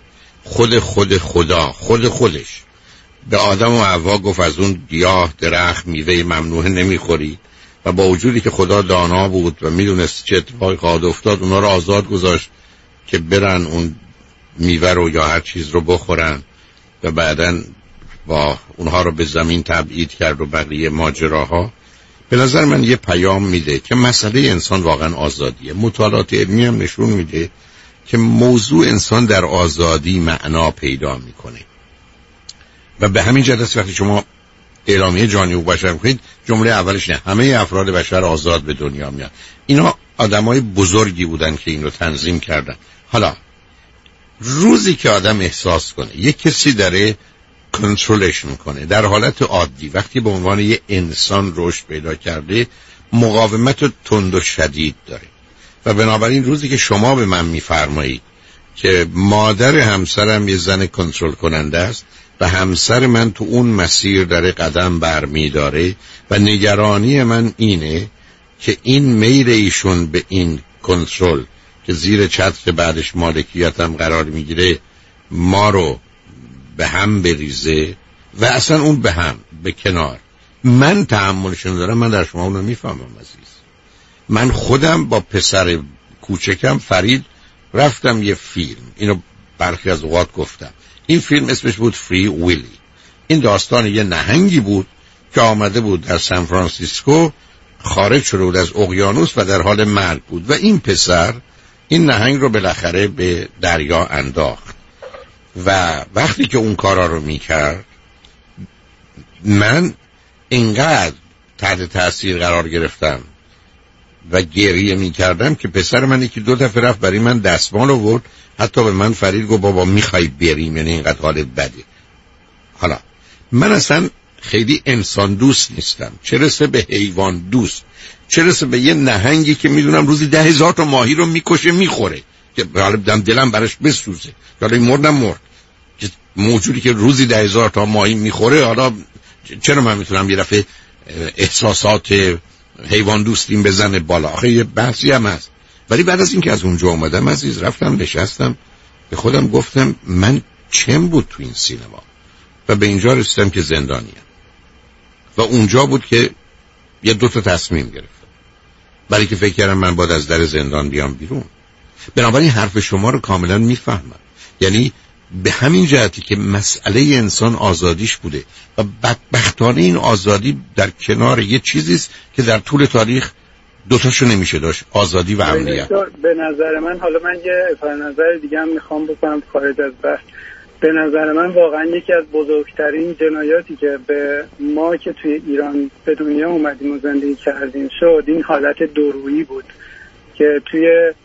S3: خودش به آدم و حوا گفت از اون گیاه درخت میوه ممنوعه نمیخورید و با وجودی که خدا دانا بود و میدونست چه اتفاقی خواهد افتاد اونا رو آزاد گذاشت که برن اون میوه رو یا هر چیز رو بخورن و بعدن با اونها رو به زمین تبعید کرد و بقیه ماجراها. به نظر من یه پیام میده که مسئله انسان واقعا آزادیه. مطالعات علمی هم نشون میده که موضوع انسان در آزادی معنا پیدا میکنه و به همین جهت وقتی شما اعلامیه جهانی حقوق بشر میکنید جمله اولش نه همه افراد بشر آزاد به دنیا میان. اینا آدمای بزرگی بودن که این رو تنظیم کردن. حالا روزی که آدم احساس کنه یک کسی داره کنترلش میکنه در حالت عادی، وقتی به عنوان یه انسان رشد پیدا کرده مقاومت تند و شدید داره و بنابراین روزی که شما به من میفرمایید که مادر همسرم یه زن کنترل کننده است و همسر من تو اون مسیر داره قدم برمی داره و نگرانی من اینه که این میل ایشون به این کنترل که زیر چتر بعدش مالکیتم قرار میگیره ما رو به هم بریزه و اصلا اون به کنار من تحملشون دارم. من در شما اونو میفهمم عزیز. من خودم با پسر کوچکم فرید رفتم یه فیلم، اینو برخی از اوقات گفتم، این فیلم اسمش بود فری ویلی. این داستان یه نهنگی بود که آمده بود در سان فرانسیسکو، خارج شده بود از اقیانوس و در حال مرگ بود و این پسر این نهنگ رو بالاخره به دریا انداخت و وقتی که اون کارا رو میکرد من اینقدر تحت تاثیر قرار گرفتم و گریه میکردم که پسر من یکی دو دفعه رفت برای من دستمال آورد، حتی به من فرید گفت بابا میخوای بریم، یعنی اینقدر حال بده. حالا من اصلا خیلی انسان دوست نیستم، چه رسه به حیوان دوست، چه رسه به یه نهنگی که میدونم روزی 10,000 تا ماهی رو میکشه میخوره که حالا دلم براش بسوزه. حالا این مرد که موجودی که روزی 10,000 تا ماهی میخوره، حالا چرا من میتونم یه دفعه احساسات حیوان دوستیم بزنه بالا؟ آخه یه بحثی هم هست. ولی بعد از اینکه از اونجا اومدم عزیز، رفتم نشستم به خودم گفتم من چم بود تو این سینما و به اینجا رسیدم که زندانیم و اونجا بود که یه 2 تا تصمیم گرفتم، برای که فکر کردم من باید از در زندان بیام بیرون. بنابراین حرف شما رو کاملا میفهمم، یعنی به همین جهتی که مسئله انسان آزادیش بوده و بدبختانه این آزادی در کنار یه چیزیست که در طول تاریخ دوتاشو نمیشه داشت، آزادی و امنیت.
S5: به نظر من، حالا من یه اظهار نظر دیگه هم میخوام بکنم خارج از بحث، به نظر من واقعا یکی از بزرگترین جنایاتی که به ما که توی ایران به دنیا اومدیم و زندگی کردیم شد این حالت دورویی بود که توی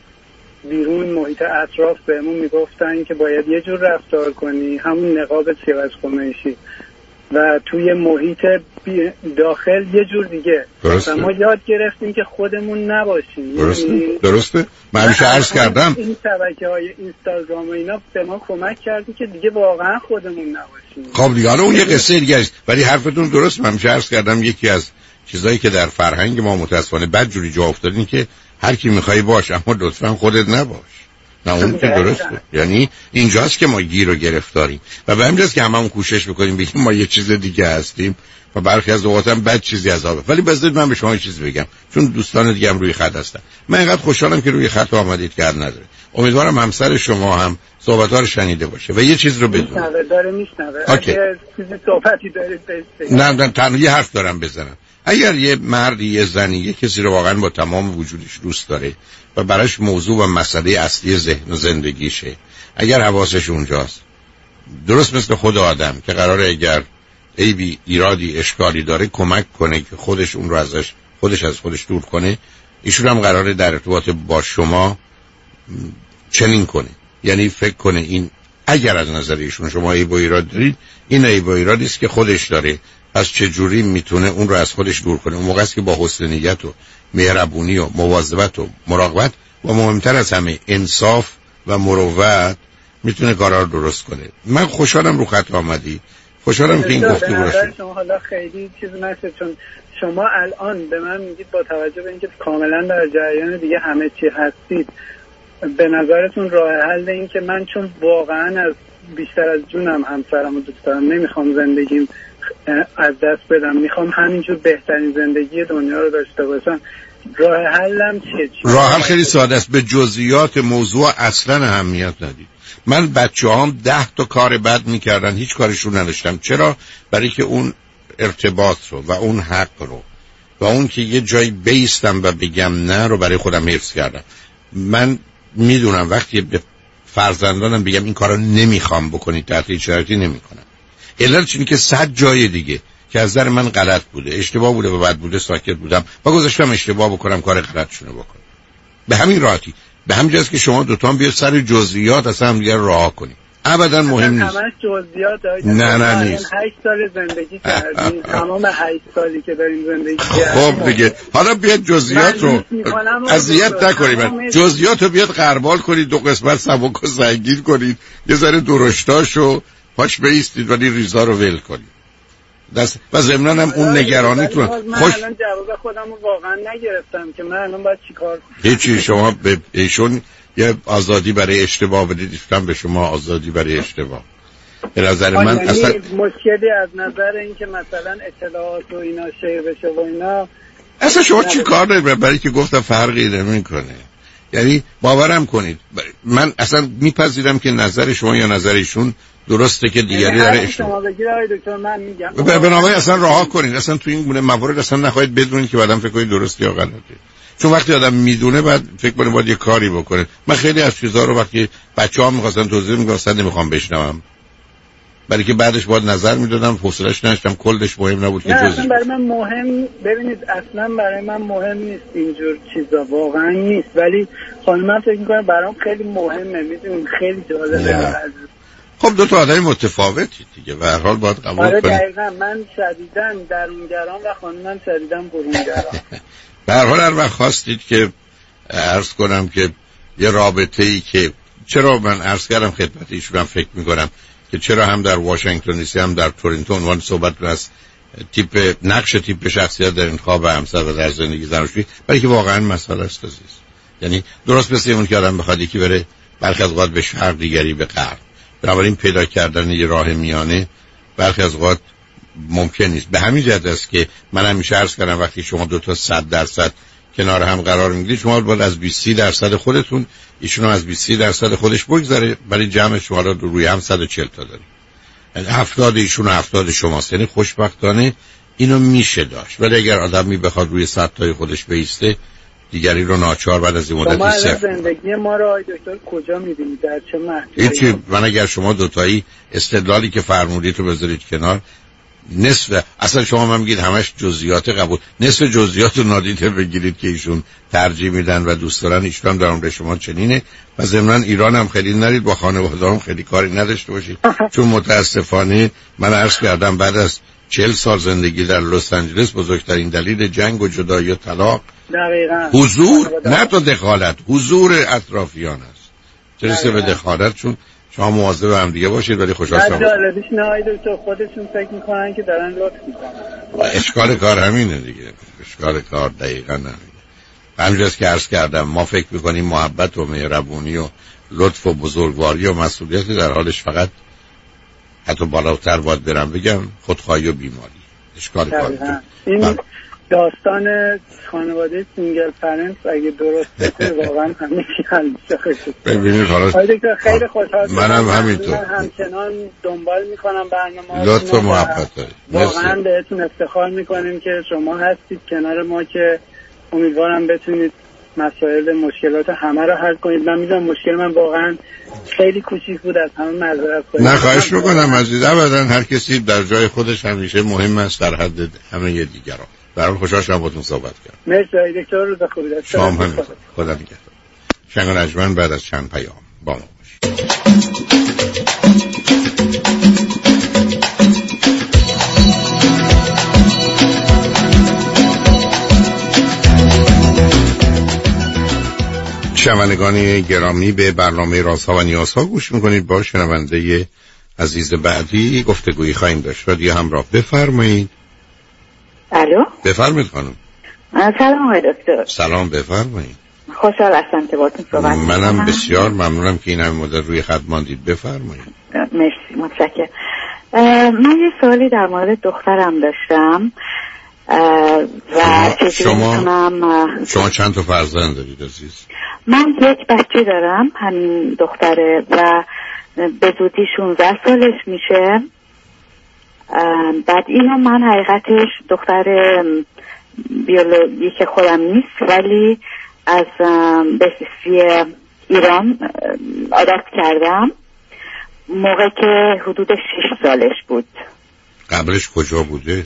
S5: بیرون محیط اطراف بهمون میگفتن که باید یه جور رفتار کنی، همون نقاب سیاوش قمیشی، و توی محیط داخل یه جور دیگه. و ما یاد گرفتیم که خودمون نباشیم.
S3: درسته؟ من همیشه عرض کردم
S5: این شبکه‌های اینستاگرام و اینا به ما کمک کرده که دیگه واقعا خودمون نباشیم.
S3: خب دیگه حالا اون یه قصه دیگه است، ولی حرفتون درست. من همیشه عرض کردم یکی از چیزایی که در فرهنگ ما متأسفانه بدجوری جا افتاد این که هر کی میخوای باش، اما لطفاً خودت نباش. نه اون که درسته. یعنی اینجاست که ما گیر و گرفتاریم و به همینجاست که هممون کوشش میکنیم بگیم ما یه چیز دیگه هستیم و برخی از اوقات هم بد چیزی از آب. ولی بذارید من به شما یه چیز بگم، چون دوستان دیگه هم روی خط هستن. من اینقدر خوشحالم که روی خط آمدید که نداره. امیدوارم همسر شما هم صحبت‌ها رو شنیده باشه و یه چیز رو بدونه.
S5: داره میشنوه. اگه چیزی صحبتی دارید
S3: نه تنها یه حرف دارم بزنم. اگر یه مردی، یه زنی، یه کسی رو واقعا با تمام وجودش دوست داره و براش موضوع و مسئله اصلی ذهن و زندگیشه، اگر حواسش اونجاست، درست مثل خود آدم که قراره اگر عیبی، ایرادی، اشکالی داره کمک کنه که خودش اون رو خودش از خودش دور کنه، ایشون هم قراره در ارتباط با شما چنین کنه. یعنی فکر کنه این اگر از نظر ایشون شما عیب و ایراد دارید، این عیب و ایرادی است که خودش داره، پس چجوری میتونه اون رو از خودش دور کنه. اون موقع است که با حسن نیت و مهربونی و مواظبت و مراقبت و مهمتر از همه انصاف و مروت میتونه کارا رو درست کنه. من خوشحالم رو خط آمدی، خوشحالم که این گفتگو رو شد.
S5: شما حالا خیلی چیز نشه، چون شما الان به من میگید با توجه به اینکه کاملا در جریان دیگه همه چی هستید، به نظرتون راه حل این که من چون واقعا از بیشتر از جونم همسرمو دوست دارم، نمیخوام زندگیم از دست بدم، میخوام همینجور بهترین زندگی دنیا رو داشته باشم. راه حلم چیه؟
S3: راه حل خیلی ساده است، به جزئیات موضوع اصلا اهمیت ندید. من بچه‌هام 10 تا کار بد میکردن، هیچ کارشون نداشتم. چرا؟ برای که اون ارتباط رو و اون حق رو و اون که یه جایی بیستم و بگم نه رو برای خودم حفظ کردم. من میدونم وقتی به فرزندانم بگم این کارو نمیخوام بکنید، تحت هیچ شرایطی نمیکنم. علتش اینه که 100 جای دیگه که از نظر من غلط بوده، اشتباه بوده و بد بوده ساکت بودم و گذاشتم اشتباه بکنم، کار غلطشونو بکنم. به همین راحتی، به همین جاست که شما دوتام بیاد سر جزئیات اصلا هم دیگه راه کنید. ابدا مهم نیست.
S5: همش جزئیات.
S3: نه نیست.
S5: 8 سال زندگی کردیم، تمام 8 سالی که داریم زندگی کردیم.
S3: خب دیگه حالا بیاد جزئیات رو اذیت نکنید. جزئیات رو بیاد غربال کنید، 2 قسمت سبک و سنگین کنید، یه ذره درشتاشو پاش بیستید ولی ریزا رو ول کنید. و ضمناً هم اون نگرانیتون خوش.
S5: من الان جواب خودم رو واقعا نگرفتم که من الان باید چیکار کنم.
S3: هیچی، شما به ایشون یه آزادی برای اشتباه بدید، ایشون به شما آزادی برای اشتباه. به نظر من اصلا
S5: مشکلی از نظر این که مثلا اطلاعات و اینا شیر بشه و اینا
S3: اصلا شما چی کار دارید؟ برای که گفتم فرقی نمیکنه. یعنی باورم کنید من اصلا میپذیرم که نظر شما یا نظر ایشون درسته که دیگری داره اشتباه.
S5: من میگم
S3: بنابراین اصلا رها کنید، اصلا تو این گونه موارد اصلا نخواهید بدونید که بعدم فکر کنید درسته یا غلطه. چون وقتی آدم میدونه بعد فکر کنه باید یه کاری بکنه. من خیلی از چیزا رو وقتی بچه‌ها می‌خواستن توضیح می‌گفتن نمیخوام بشنوم، برای که بعدش باید نظر میدادم، حوصله‌اش نداشتم، کلش مهم نبود که
S5: اصلا برای من مهم، ببینید اصلا برای من مهم نیست اینجور چیزا، واقعا نیست، ولی خانم فکر می‌کنه برام خیلی مهمه، میدونید خیلی جالبه.
S3: خب دو تا آدم متفاوتی دیگه و هر حال باید قبول کنید.
S5: دقیقاً من شدیداً درونگرام و خانمم شدیداً برونگرام.
S3: به هر حال هر وقت خواستید که عرض کنم که یه رابطه‌ای که چرا من عرض کردم خدمت ایشون فکر می‌کنم که چرا هم در واشنگتن دی سی هم در تورنتو عنوان صحبت از تیپ شخصیت در انتخاب همسر و در زندگی زناشویی، برای که واقعا مسئله است عزیز. یعنی درست مثل اون که آدم بخواد یکی بره برخی از اوقات به شرق دیگری به غرب، بنابراین پیدا کردن یه راه میانه برخی از اوقات ممکن نیست. به همین جهت است که من همیشه عرض کردم وقتی شما دو تا 100% کنار هم قرار میگیرید شما باید از 20% خودتون، ایشون از 20% خودش بگذره، برای جمع شما رو روی هم 140 تا دارید. یعنی 70 ایشون و 70 شماست. یعنی خوشبختانه اینو میشه داشت. ولی اگر آدمی بخواد روی 100 تای خودش بیسته دیگری رو ناچار بعد از این مدتی صفر.
S5: زندگی ما رو آقای دکتر کجا می‌بینید؟ در چه محدودیتی؟
S3: هیچی. من اگر شما دوتایی استدلالی که فرمودید رو بذارید کنار، نصف اصلا شما من میگید همش جزئیات قبول، نصف جزئیات رو نادیده بگیرید که ایشون ترجیح میدن و دوست دارن، ایشون در مورد شما چنینه. و ضمناً ایران هم خیلی نرید، با خانواده هم خیلی کاری نداشته باشید. چون متاسفانه من عرض کردم بعد از 40 سال زندگی در لس آنجلس بزرگترین دلیل جنگ و جدایی و طلاق
S5: دقیقاً
S3: حضور، نه تا دخالت، حضور اطرافیان است. چرا به دخالت؟ چون شما مواظب هم دیگه باشید. ولی خوشحال شدم.
S5: جالبیش نه آقای دکتر خودشون فکر میکنن که دارن لطف میکنن.
S3: اشکال کار همینه دیگه. اشکال کار دقیقاً همینه. همینجاست که عرض کردم ما فکر میکنیم محبت و مهربونی و لطف و بزرگواری و مسئولیت، در حالش فقط حتی بالاتر باید برم بگم خودخواهی و بیماری. اشکال کار
S5: این داستان خانواده سینگل پرنت اگه درسته واقعا همیشه حل.
S3: ببینید حالا
S5: خیلی خوشحال شدم.
S3: منم همینطور.
S5: من همچنان دنبال میکنم برنامه
S3: لطف و محبت دارید.
S5: واقعا بهتون افتخار میکنیم که شما هستید کنار ما، که امیدوارم بتونید مسائل مشکلات همه رو حل کنید. من میدونم مشکل من واقعا خیلی کوچیک بود، از همه معذرت خواهی.
S3: نه خواهش میکنم عزیز. ابدا هر کسی در جای خودش همیشه مهم است در حد همه دیگران. برام خوشحال شدم باهاتون صحبت کردم.
S5: مرسی دکتر، روز خوبی داشته
S3: شما هم. خدا نگهدار. شنگ و نجمن بعد از چند پیام با ما باشید. شنوندگان گرامی به برنامه رازها و نیازها گوش میکنید. با شنونده عزیز بعدی گفتگویی خواهیم داشت. رادیو همراه، بفرمایید.
S6: الو،
S3: بفرمایید خانم.
S6: سلام آقای دکتر.
S3: سلام، بفرمایید.
S6: خوشحال هستم که باهاتون صحبت
S3: منم بسیار ممنونم که این همه مدت روی خط ماندید. بفرمایید.
S6: مرسی، متشکرم. من یه سوالی در مورد دخترم داشتم و چجوری میتونم.
S3: شما چند تا فرزند دارید عزیز؟
S6: من یک بچه دارم، همین دختره، و به زودی 16 سالش میشه. بعد اینو من حقیقتش دختر بیولوژیک خودم نیست، ولی از بسیسی ایران عادت کردم موقع که حدود 6 سالش بود.
S3: قبلش کجا بوده؟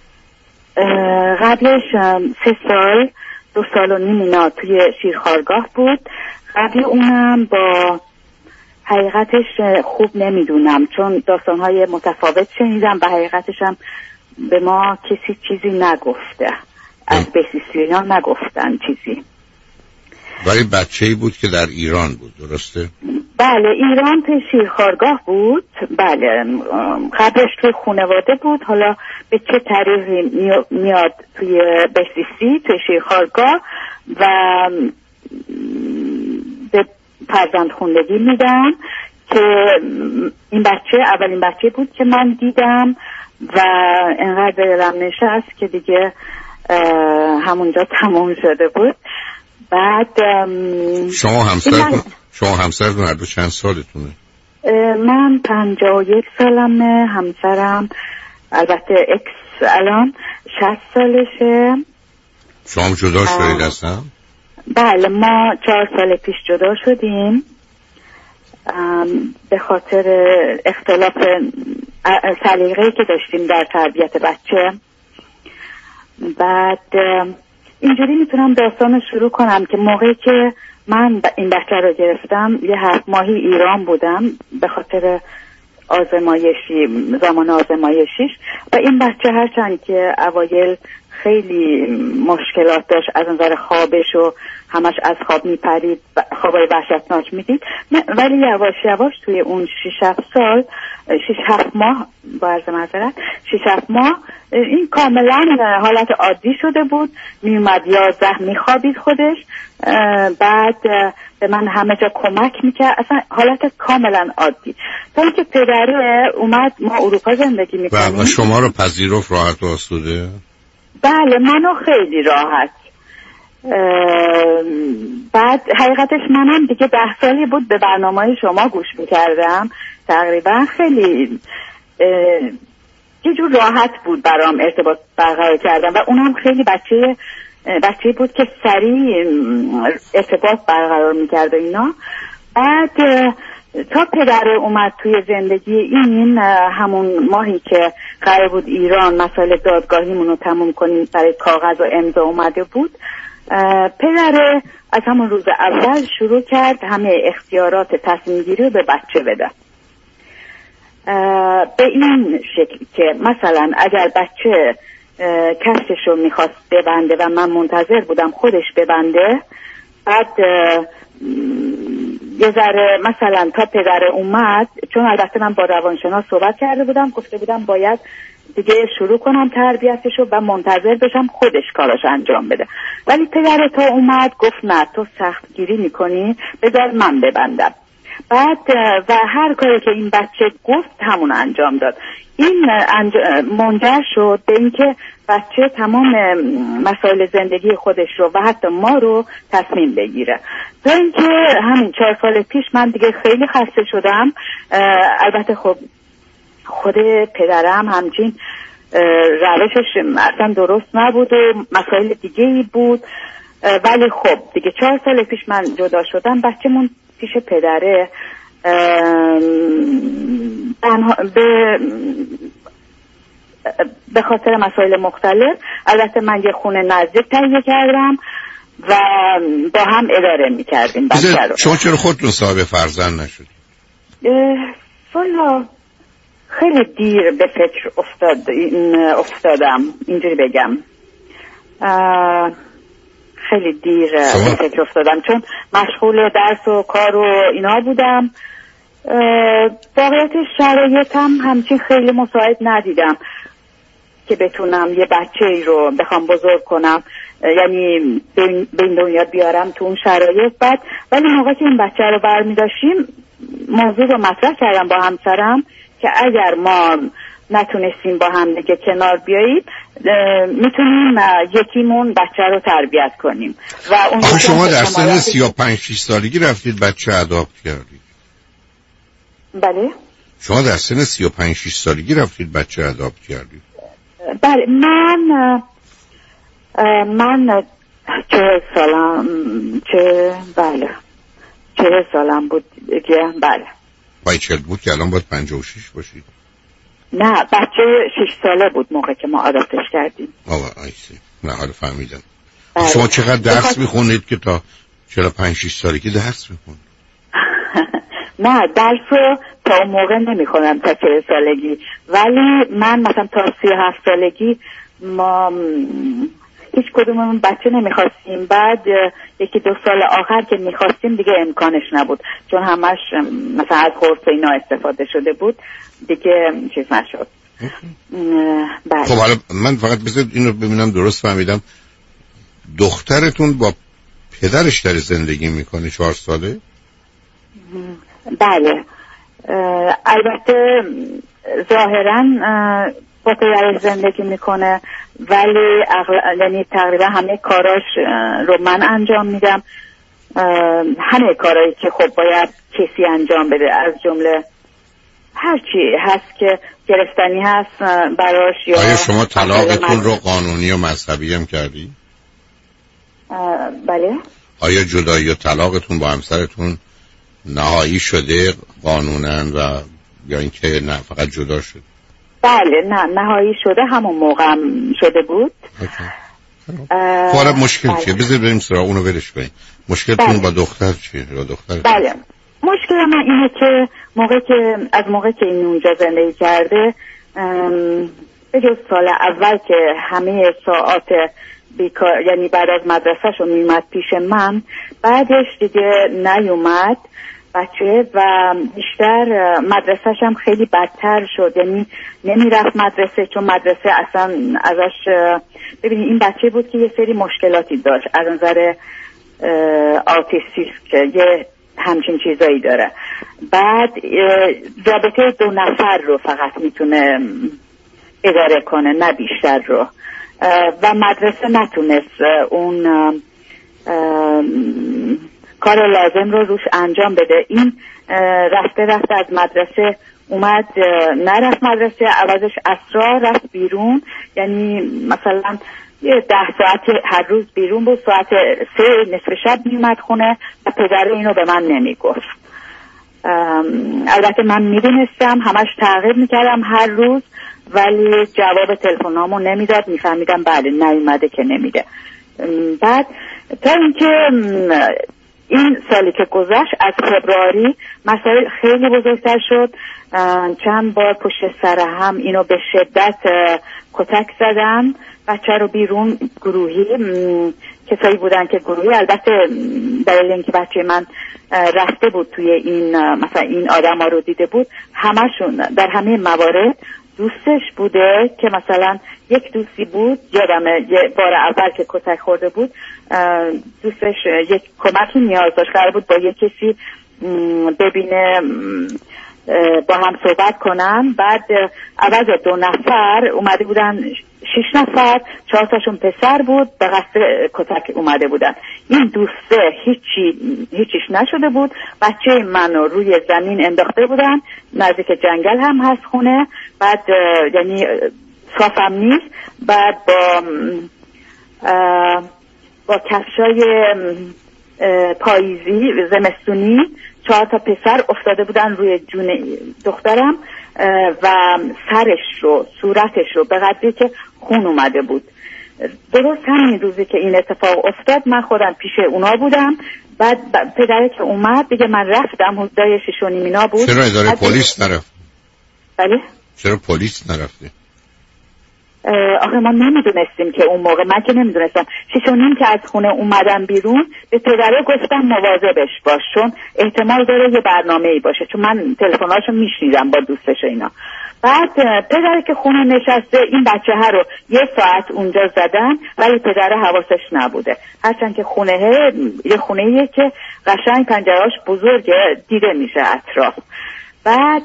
S6: قبلش 3 سال 2 سال و نیم اینا توی شیرخوارگاه بود. قبل اونم با حقیقتش خوب نمیدونم، چون داستانهای متفاوت شنیدم و حقیقتش هم به ما کسی چیزی نگفته، از بسیسیان نگفتن چیزی.
S3: ولی بچه‌ای بود که در ایران بود، درسته؟
S6: بله، ایران توی شیرخوارگاه بود. بله، قبلش توی خانواده بود، حالا به چه طریقی میاد توی بسیسی توی شیرخوارگاه و به فرزند خوندگی میدن که این بچه اولین بچه بود که من دیدم و انقدر دلم نشست که دیگه همونجا تمام شده بود. بعد
S3: شما همسرتون هر دو چند سالتونه؟
S6: من 51 سالمه، همسرم البته اکس الان 60 سالشه.
S3: شما جدا شدید هستن؟
S6: بله، ما 4 سال پیش جدا شدیم به خاطر اختلاف سلیقه‌ای که داشتیم در تربیت بچه. بعد اینجوری میتونم داستان شروع کنم که موقعی که من این بچه رو گرفتم 7 ماهی ایران بودم به خاطر آزمایشی، زمان آزمایشیش، و این بچه هرچند که اوایل خیلی مشکلات داشت از نظر خوابش و همش از خواب میپرید، خوابای وحشتناک میدید، ولی یواش یواش توی اون 6-7 سال 6-7 ماه با عرض معذرت 6-7 ماه این کاملا حالت عادی شده بود. میومد 11 میخوابید خودش، بعد به من همه جا کمک میکرد، اصلا حالت کاملا عادی. تا اینکه پدره اومد، ما اروپا زندگی میکنیم.
S3: و شما رو پذیرفت راحت و آسوده؟
S6: بله، منو خیلی راحت. بعد حقیقتش منم دیگه 10 سالی بود به برنامه شما گوش میکردم، تقریبا خیلی یه جور راحت بود برام ارتباط برقرار کردم و اونم خیلی بچه بود که سریع ارتباط برقرار میکرد و اینا. بعد تا پدر اومد توی زندگی این همون ماهی که قرار بود ایران مسائل دادگاهیمون رو تموم کنیم، برای کاغذ و امضا اومده بود، پدر از همون روز اول شروع کرد همه اختیارات تصمیم گیری رو به بچه بده، به این شکل که مثلا اگر بچه کفشش رو میخواست ببنده و من منتظر بودم خودش ببنده، بعد یه ذره مثلا تا پدر اومد، چون البته من با روانشناس صحبت کرده بودم، گفته بودم باید دیگه شروع کنم تربیتشو و منتظر بشم خودش کاراش انجام بده، ولی پدر تا اومد گفت نه، تو سخت گیری میکنی، بذار من ببندم. بعد و هر کاری که این بچه گفت همون انجام داد. این منجر شد به اینکه بچه تمام مسائل زندگی خودش رو و حتی ما رو تصمیم بگیره. تا اینکه همین 4 سال پیش من دیگه خیلی خسته شدم. البته خب خود پدرم همچین روشش اصلا درست نبود و مسائل دیگه ای بود، ولی خب دیگه 4 سال پیش من جدا شدم، بچه‌مون پیش پدره به خاطر مسائل مختلف. البته من یه خونه نزدیک تهیه کردم و با هم اداره میکردیم بچه رو.
S3: شما چرا خودتون صاحب فرزند نشدید؟
S6: والا خیلی دیر به فکر افتادم، اینجوری بگم، خیلی دیر به فکر افتادم، چون مشغول درس و کار و اینا بودم. واقعیت شرایطم همچین خیلی مساعد ندیدم که بتونم یه بچه‌ای رو بخوام بزرگ کنم، یعنی به این دنیا بیارم تو اون شرایط. بعد ولی موقع که این بچه رو برمی داشتیم موضوع رو مطرح کردم با همسرم که اگر ما نتونستیم با هم دیگه کنار بیاییم میتونیم یکیمون بچه رو تربیت کنیم. و اون
S3: شما در سن 35-6 سالگی رفتید بچه اداپت کردید؟
S6: بله.
S3: شما در سن 35-6 سالگی رفتید بچه اداپت کردید؟
S6: بله. من 40 سالم بود که بله.
S3: پای 40 بود که الان باید 56 باشید؟
S6: نه، بچه 6 ساله بود موقع که ما آداپتش کردیم.
S3: آیسی. نه حالا فهمیدم. شما چقدر درس میخونید که تا 45-6 سالگی درس میخونید؟
S6: نه، درس رو تا اون موقع نمیخونم تا 40 سالگی، ولی من مثلا تا 37 سالگی ما هیچ کدوممون بچه نمیخواستیم. بعد 1-2 سال آخر که میخواستیم دیگه امکانش نبود، چون همش مثلا از قرص اینا استفاده شده بود دیگه چیز نشد.
S3: خب حالا من فقط بذارید این رو ببینم درست فهمیدم. دخترتون با پدرش در زندگی میکنه 4 ساله؟
S6: بله. البته ظاهراً با پدرش زندگی میکنه، ولی یعنی تقریبا همه کاراش رو من انجام میدم، همه کارهایی که خب باید کسی انجام بده، از جمله هر چی هست که گرفتنی هست براش. یا
S3: آیا شما طلاقتون رو قانونی و مذهبی هم کردی؟
S6: بله.
S3: آیا جدایی و طلاقتون با همسرتون نهایی شده قانونا و یا اینکه نه فقط جدا شد؟
S6: بله، نه نهایی شده، همون موقع هم شده بود.
S3: حالا مشکل چیه؟ بذار بریم سراغ اونو ولش کنیم. مشکلتون با دختر چیه؟ با دختر؟
S6: بله، مشکل من اینه که از موقع که این اونجا زندگی کرده، به جز سال اول که همه ساعات بیکار، یعنی بعد از مدرسه‌شو میومد پیش من، بعدش دیگه نیومد بچه و بیشتر مدرسه‌ش هم خیلی بدتر شد، یعنی نمیرفت مدرسه، چون مدرسه اصلا ازش ببینید این بچه بود که یه سری مشکلاتی داشت از نظر آتیستیسم که یه همچین چیزایی داره. بعد رابطه 2 نفر رو فقط میتونه اداره کنه، نه بیشتر رو، و مدرسه نتونست اون کار لازم رو روش انجام بده. این رفته از مدرسه اومد، نرفت مدرسه، عوضش عصرا رفت بیرون، یعنی مثلا 10 ساعت هر روز بیرون بود، ساعت 3 نصف شب میومد خونه و پدر اینو به من نمیگفت. البته من میدونستم، همش تعقیب میکردم هر روز، ولی جواب تلفنامو نمیداد. میفهمیدم بله نیومده که نمیده. بعد تا اینکه این سالی که گذشت از فبروری مسائل خیلی بزرگتر شد. چند بار پشت سر هم اینو به شدت کتک زدن، بچه رو بیرون گروهی، کسایی بودن که گروهی، البته دلیل اینکه بچه من رفته بود توی این مثلا این آدم ها رو دیده بود، همشون در همه موارد دوستش بوده که مثلا یک دوستی بود، یادمه یه بار اول که کتک خورده بود دوستش یک کمکی نیاز داشت، قرار بود با یک کسی ببینه با هم صحبت کنن. بعد عوض 2 نفر اومده بودن 6 نفر، 4 تاشون پسر بود، به قصد کتک اومده بودن. این دوسته هیچیش نشده بود، بچه منو روی زمین انداخته بودن، نزدیک جنگل هم هست خونه، بعد یعنی صافم نیست. بعد با کفشای پاییزی زمستونی 4 تا پسر افتاده بودن روی جون دخترم و سرش رو، صورتش رو، به قدری که خون اومده بود. درست همین روزی که این اتفاق افتاد من خودم پیش اونا بودم. بعد پدره که اومد دیگه من رفتم، حدودای 6:30 اینا بود.
S3: چرا اداره پلیس نرفت؟
S6: بله؟
S3: چرا پلیس نرفته؟
S6: آخه ما نمیدونستیم که اون موقع، من که نمیدونستم. 6:30 که از خونه اومدم بیرون به پدره گفتم مواظبش باش، چون احتمال داره یه برنامه‌ای باشه، چون من تلفن‌هاشو میشنیدم با دوستش اینا. بعد پدری که خونه نشسته این بچه ها رو 1 ساعت اونجا زدن ولی پدر حواسش نبوده، هرچند که یه خونه‌ایه که قشنگ پنجرهاش بزرگه دیده میشه اطراف. بعد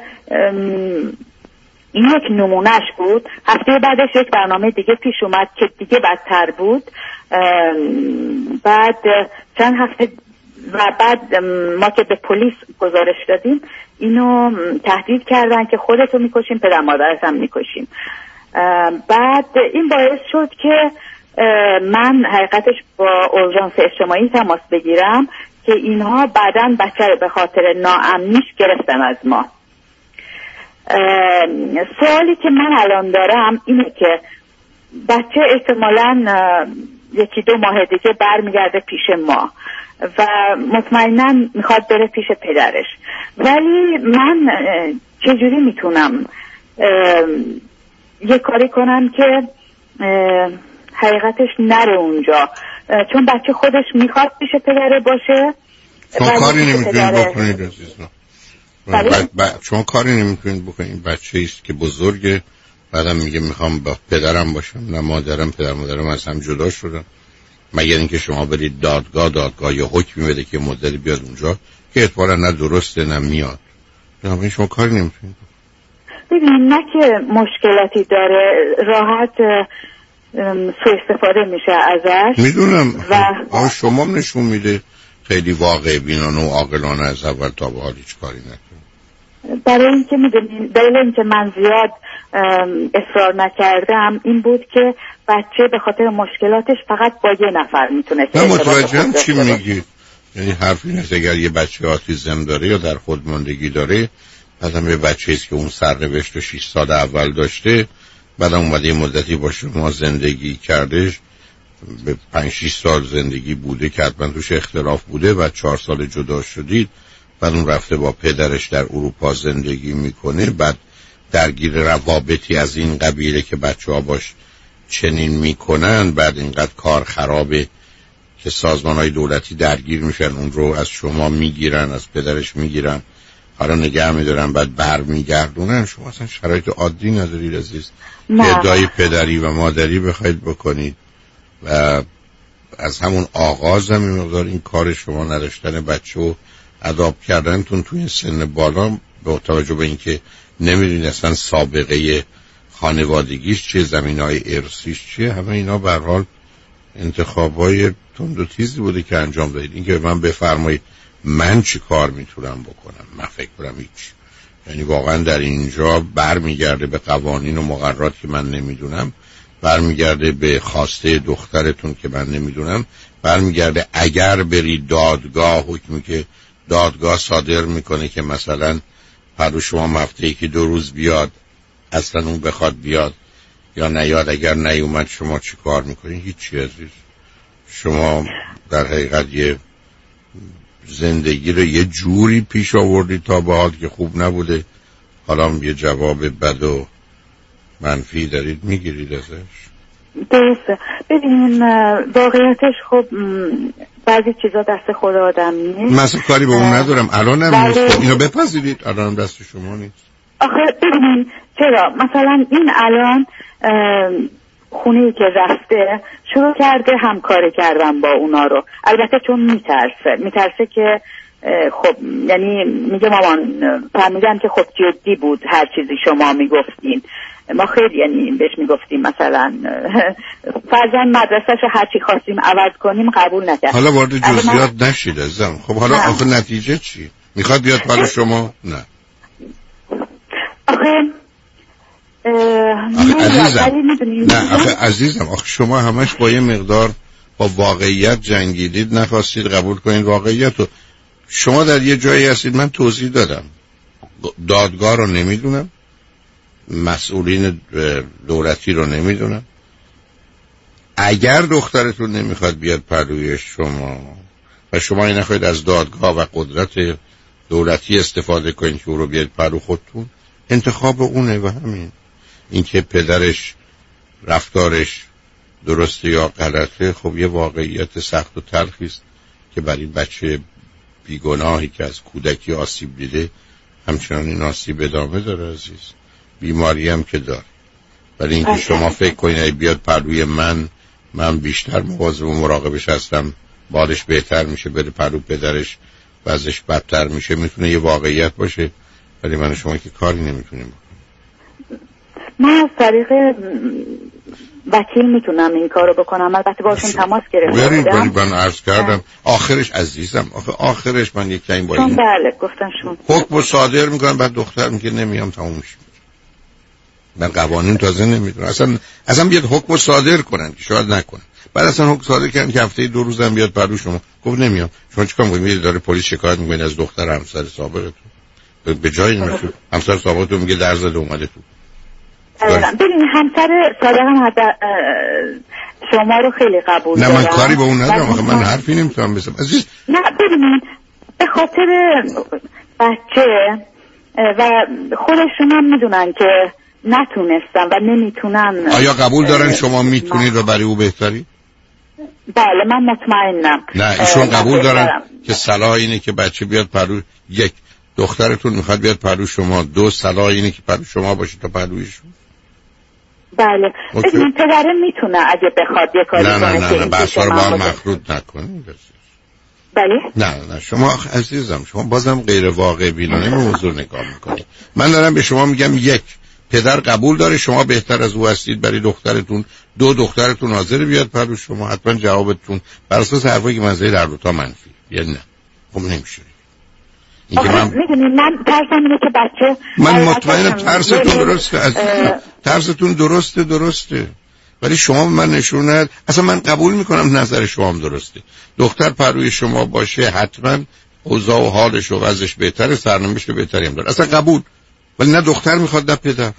S6: این یک نمونهش بود. هفته بعدش یک برنامه دیگه پیش اومد که دیگه بدتر بود. بعد چند هفته و بعد ما که به پلیس گزارش دادیم اینو تهدید کردن که خودتو میکشیم پدر مادرت هم میکشیم. بعد این باعث شد که من حقیقتش با اورژانس اجتماعی تماس بگیرم که اینها بعداً بچه رو به خاطر ناامنیش گرفتن از ما. سوالی که من الان دارم اینه که بچه احتمالاً 1-2 ماه دیگه برمیگرده پیش ما و مطمئناً میخواد بره پیش پدرش، ولی من چجوری میتونم یه کاری کنم که حقیقتش نره اونجا، چون بچه خودش میخواد پیش پدره باشه.
S3: شما کاری نمیتونید بکنید عزیزم. شما کاری نمیتونید بکنید. بچه ایست که بزرگه، بعدم میگه میخوام با پدرم باشم، نه مادرم، پدر مادرم از هم جدا شدن. مگر اینکه شما برید دادگاه یا حکمی بده که مدتی بیاد اونجا که احتمالاً نه درسته نه میاد. یعنی شما کاری نمیتونید.
S6: ببین نه که مشکلاتی داره، راحت سوء استفاده میشه ازش.
S3: میدونم و شما نشون میده خیلی واقع بینانه و عاقلانه از اول تا به حال هیچ کاری نکنید.
S6: برای اینکه میدونین دلیل اینکه من زیاد اصرار نکردم این بود که بچه به خاطر مشکلاتش فقط با یه نفر میتونه.
S3: من متوجهم چی میگید. یعنی حرفی نیست اگر یه بچه آتیزم داره یا در خودماندگی داره، بعدم یه بچه ایست که اون سرنوشت رو 6 سال اول داشته، بعدم اومده یه مدتی با شما زندگی کردش، به 5-6 سال زندگی بوده که حتما توش اختلاف بوده و 4 سال جدا شدید، بعد اون رفته با پدرش در اروپا زندگی میکنه، بعد درگیر روابطی از این قبیله که بچه ها باش چنین میکنن، بعد اینقدر کار خرابه که سازمان های دولتی درگیر میشن، اون رو از شما میگیرن، از پدرش میگیرن، حالا نگه میدارن، بعد برمیگردونن. شما اصلا شرایط عادی ندارید عزیز که ادعای پدری و مادری بخواید بکنید و از همون آغاز هم این مقدار این کار شما نداشتن بچه و اداپت کردنتون توی این سن بالا، با توجه به اینکه نمیدونید اصلا سابقه خانوادگیش چیه، زمینهای ارثیش چیه، همه اینا به هر حال انتخابای تند و تیزی بوده که انجام دادید. اینکه من بفرمایید من چی کار میتونم بکنم، من فکر کنم هیچ. یعنی واقعا در اینجا برمیگرده به قوانین و مقررات که من نمیدونم، برمیگرده به خواسته دخترتون که من نمیدونم، برمیگرده اگر برید دادگاه، حکمی که دادگاه صادر میکنه که مثلا پدر شما هفته‌ای که 2 روز بیاد، اصلا اون بخواد بیاد یا نیاد، اگر نیومد شما چی کار میکنید؟ هیچی عزیز. شما در حقیقت یه زندگی رو یه جوری پیش آوردید تا به حال که خوب نبوده، حالا یه جواب بد و منفی دارید میگیرید ازش.
S6: درسته. ببینین واقعیتش خب بعضی چیزا دست خود آدم نیست.
S3: من کاری به اون ندارم، الان هم نیست. اینو بپذیرید، الان دست شما نیست.
S6: آخه ببینین چرا مثلا این الان خونه‌ای که رفته شروع کرده همکاری کردن با اونا رو، البته چون میترسه که خب یعنی میگه مامان فهمیدم که خب جدی بود هر چیزی شما میگفتین. ما خیلی یعنی بهش میگفتیم مثلا فرضاً مدرسه‌شو هر چی خواستیم عوض کنیم قبول نکرد.
S3: حالا وارد جزئیات نشید عزیزم. خب حالا آخه نتیجه چی؟ میخواد بیاد برای شما؟ نه
S6: آخه
S3: عزیزم آخه شما همش با یه مقدار با واقعیت جنگیدید، نخواستید قبول کنید واقعیت رو. شما در یه جایی هستید، من توضیح دادم، دادگاه رو نمیدونم، مسئولین دولتی رو نمیدونم. اگر دخترتون نمیخواد بیاد پروی شما و شما این نخواهید از دادگاه و قدرت دولتی استفاده کنید که او رو بیاد پرو خودتون، انتخاب اونه و همین. اینکه پدرش رفتارش درسته یا غلطه خب یه واقعیت سخت و تلخی است که برای بچه بیگناهی که از کودکی آسیب دیده همچنان این آسیب ادامه داره عزیز. بیماری هم که داره. ولی اینکه شما فکر کنید بیاد پهلوی من بیشتر مواظب و مراقبش هستم، بالش بهتر میشه، بره پهلو پدرش وضعش بدتر میشه، میتونه یه واقعیت باشه. ولی من و شما که کاری نمیتونیم بکنیم.
S6: من از طریق وکیل میتونم این کارو بکنم، البته باشون تماس گرفته بودم.
S3: ولی من عرض کردم آخرش عزیزم، آخرش من یک کمی با این
S6: بله گفتن شون
S3: حکم صادر میکنم، بعد دختر میگه نمیام، تموم میشه. من قوانین تازه نمیدونم اصلا بیاد حکم صادر کنن که شاید نکنن، بعد اصلا حکم صادر کردن که هفته 2 روز هم بیاد پرو شما گفت نمیام، شما چیکار میکنید؟ میرید داره پلیس شکایت میکنید از دختر همسر سابقتون، به جای نمیشه همسر سابقتون میگه درز زده اومده تو.
S6: ببین همسر سابقم حتی شما رو خیلی قبول دارم.
S3: نه من کاری با اون ندارم، آخه من حرفی نمیتونم بزنم عزیز.
S6: نه ببینین به خاطر بچه و خودشون هم میدونن که نتونستن و نمیتونن.
S3: آیا قبول دارن شما میتونید و برای او بهتری؟
S6: بله من مطمئنم.
S3: نه ایشون قبول دارن که صلاح اینه که بچه بیاد پرو، یک دخترتون میخواد بیاد پرو شما، 2 صلاح اینه که پرو شما باشه تا پرویشون.
S6: بله ببین پدره میتونه اگه بخواد یه کاری کنه.
S3: نه بحثا رو با هم مخلوط نکنید.
S6: بله
S3: نه شما عزیزم شما بازم غیر واقع بینانه به موضوع نگاه میکنید. من دارم به شما میگم یک پدر قبول داره شما بهتر از او هستید برای دخترتون، 2 دخترتون حاضر بیاد پرو شما، حتما جوابتون بر اساس حرفایی که من زدم در 2 تا منفی یا نه. خب نمیشه.
S6: میدونید من ترسم اینه که بچه
S3: من مطمئنم ترستون درسته ترستون درسته ولی شما من نشون ندید. اصلا من قبول میکنم نظر شما هم درسته، دختر پروی شما باشه حتما اوضاع و حالش و وضعش بهتره، سرنوشت بهتری هم داره، اصلا قبول. ولی نه دختر میخواد نه پدر.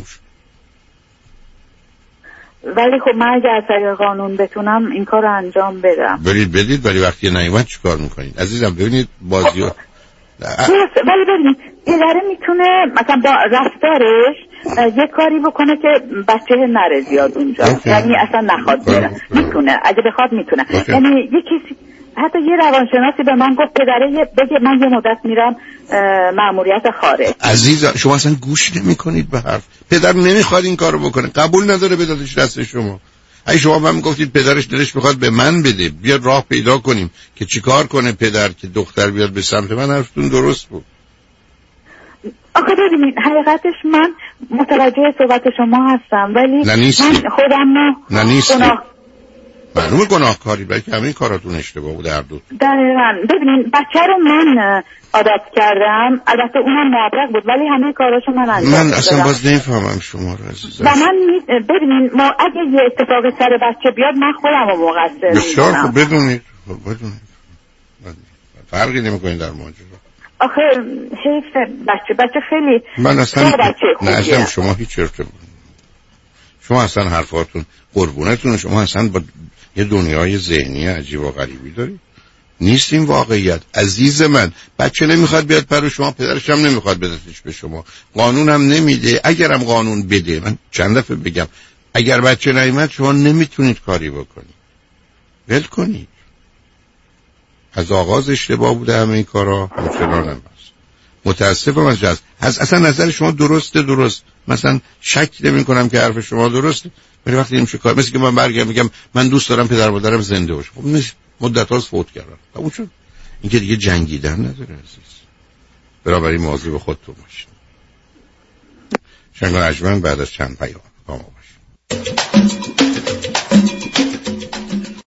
S6: ولی خب من اگه از طریق قانون بتونم این کار رو انجام بدم.
S3: بدید ولی وقتی نیومد چی کار میکنید عزیزم؟ ببینید بازیو
S6: ولی ببینید پدره میتونه مثلا با رفتارش یه کاری بکنه که بچه نره زیاد اونجا، یعنی اصلا نخواد بره، میتونه اگه بخواد میتونه. یعنی یه کسی حتی یه روانشناسی به من گفت پدره بگه من یه مدت میرم مأموریت خارج.
S3: عزیزم شما اصلا گوش نمیکنید به حرف پدر، نمیخواد این کارو بکنه، قبول نداره بدادش دست شما. اگه شما من میگفتید پدرش دلش میخواد به من بده، بیا راه پیدا کنیم که چیکار کنه پدر که دختر بیاد به سمت من، حرفتون درست بود.
S6: آخه ببینید حقیقتش من متوجه صحبت شما هستم ولی
S3: من خودم معلومه گناهکاری بلکه همین کاراتون اشتباه بود هر دو.
S6: دقیقاً ببینید بچه رو من عادت کردم، البته اونم موفق بود ولی همه کاراشو من انجام دادم.
S3: من اصلا باز نمیفهمم شما رو عزیزم.
S6: و من ببینید ما اگه یه اتفاق سر بچه بیاد من خودم رو مقصر میدونم.
S3: بسیار خوب بدونید فرقی نمیکنید در ماجرا.
S6: آخه حیف بچه خیلی
S3: من اصلا
S6: بچه خوبیه.
S3: نه شما هیچ ارتباطی شما اصلا حرفاتون قربونتون، شما اصلا با یه دنیای ذهنی عجیب و غریبی دارید. نیست این واقعیت عزیز من. بچه نمیخواد بیاد پرو شما، پدرش هم نمیخواد بدتش به شما، قانون هم نمیده. اگرم قانون بده، من چند دفعه بگم اگر بچه نیامد شما نمیتونید کاری بکنید، ول کنید. از آغاز اشتباه بوده همه این کارا، همچنان هم هست. متاسفم از اصلا نظر شما درست مثلا شک نمی کنم که حرف شما درسته، ولی وقتی نمیشه کار، مثل که من برگردم میگم من دوست دارم پدر مادرم زنده باشه، خب نیست، مدت هاست فوت کردن، تموم شد. این که دیگه جنگیدن نداره عزیز. بنابراین مواظب خودتون باشید. شنگ و نجمن بعد از چند پیام با ما باشید.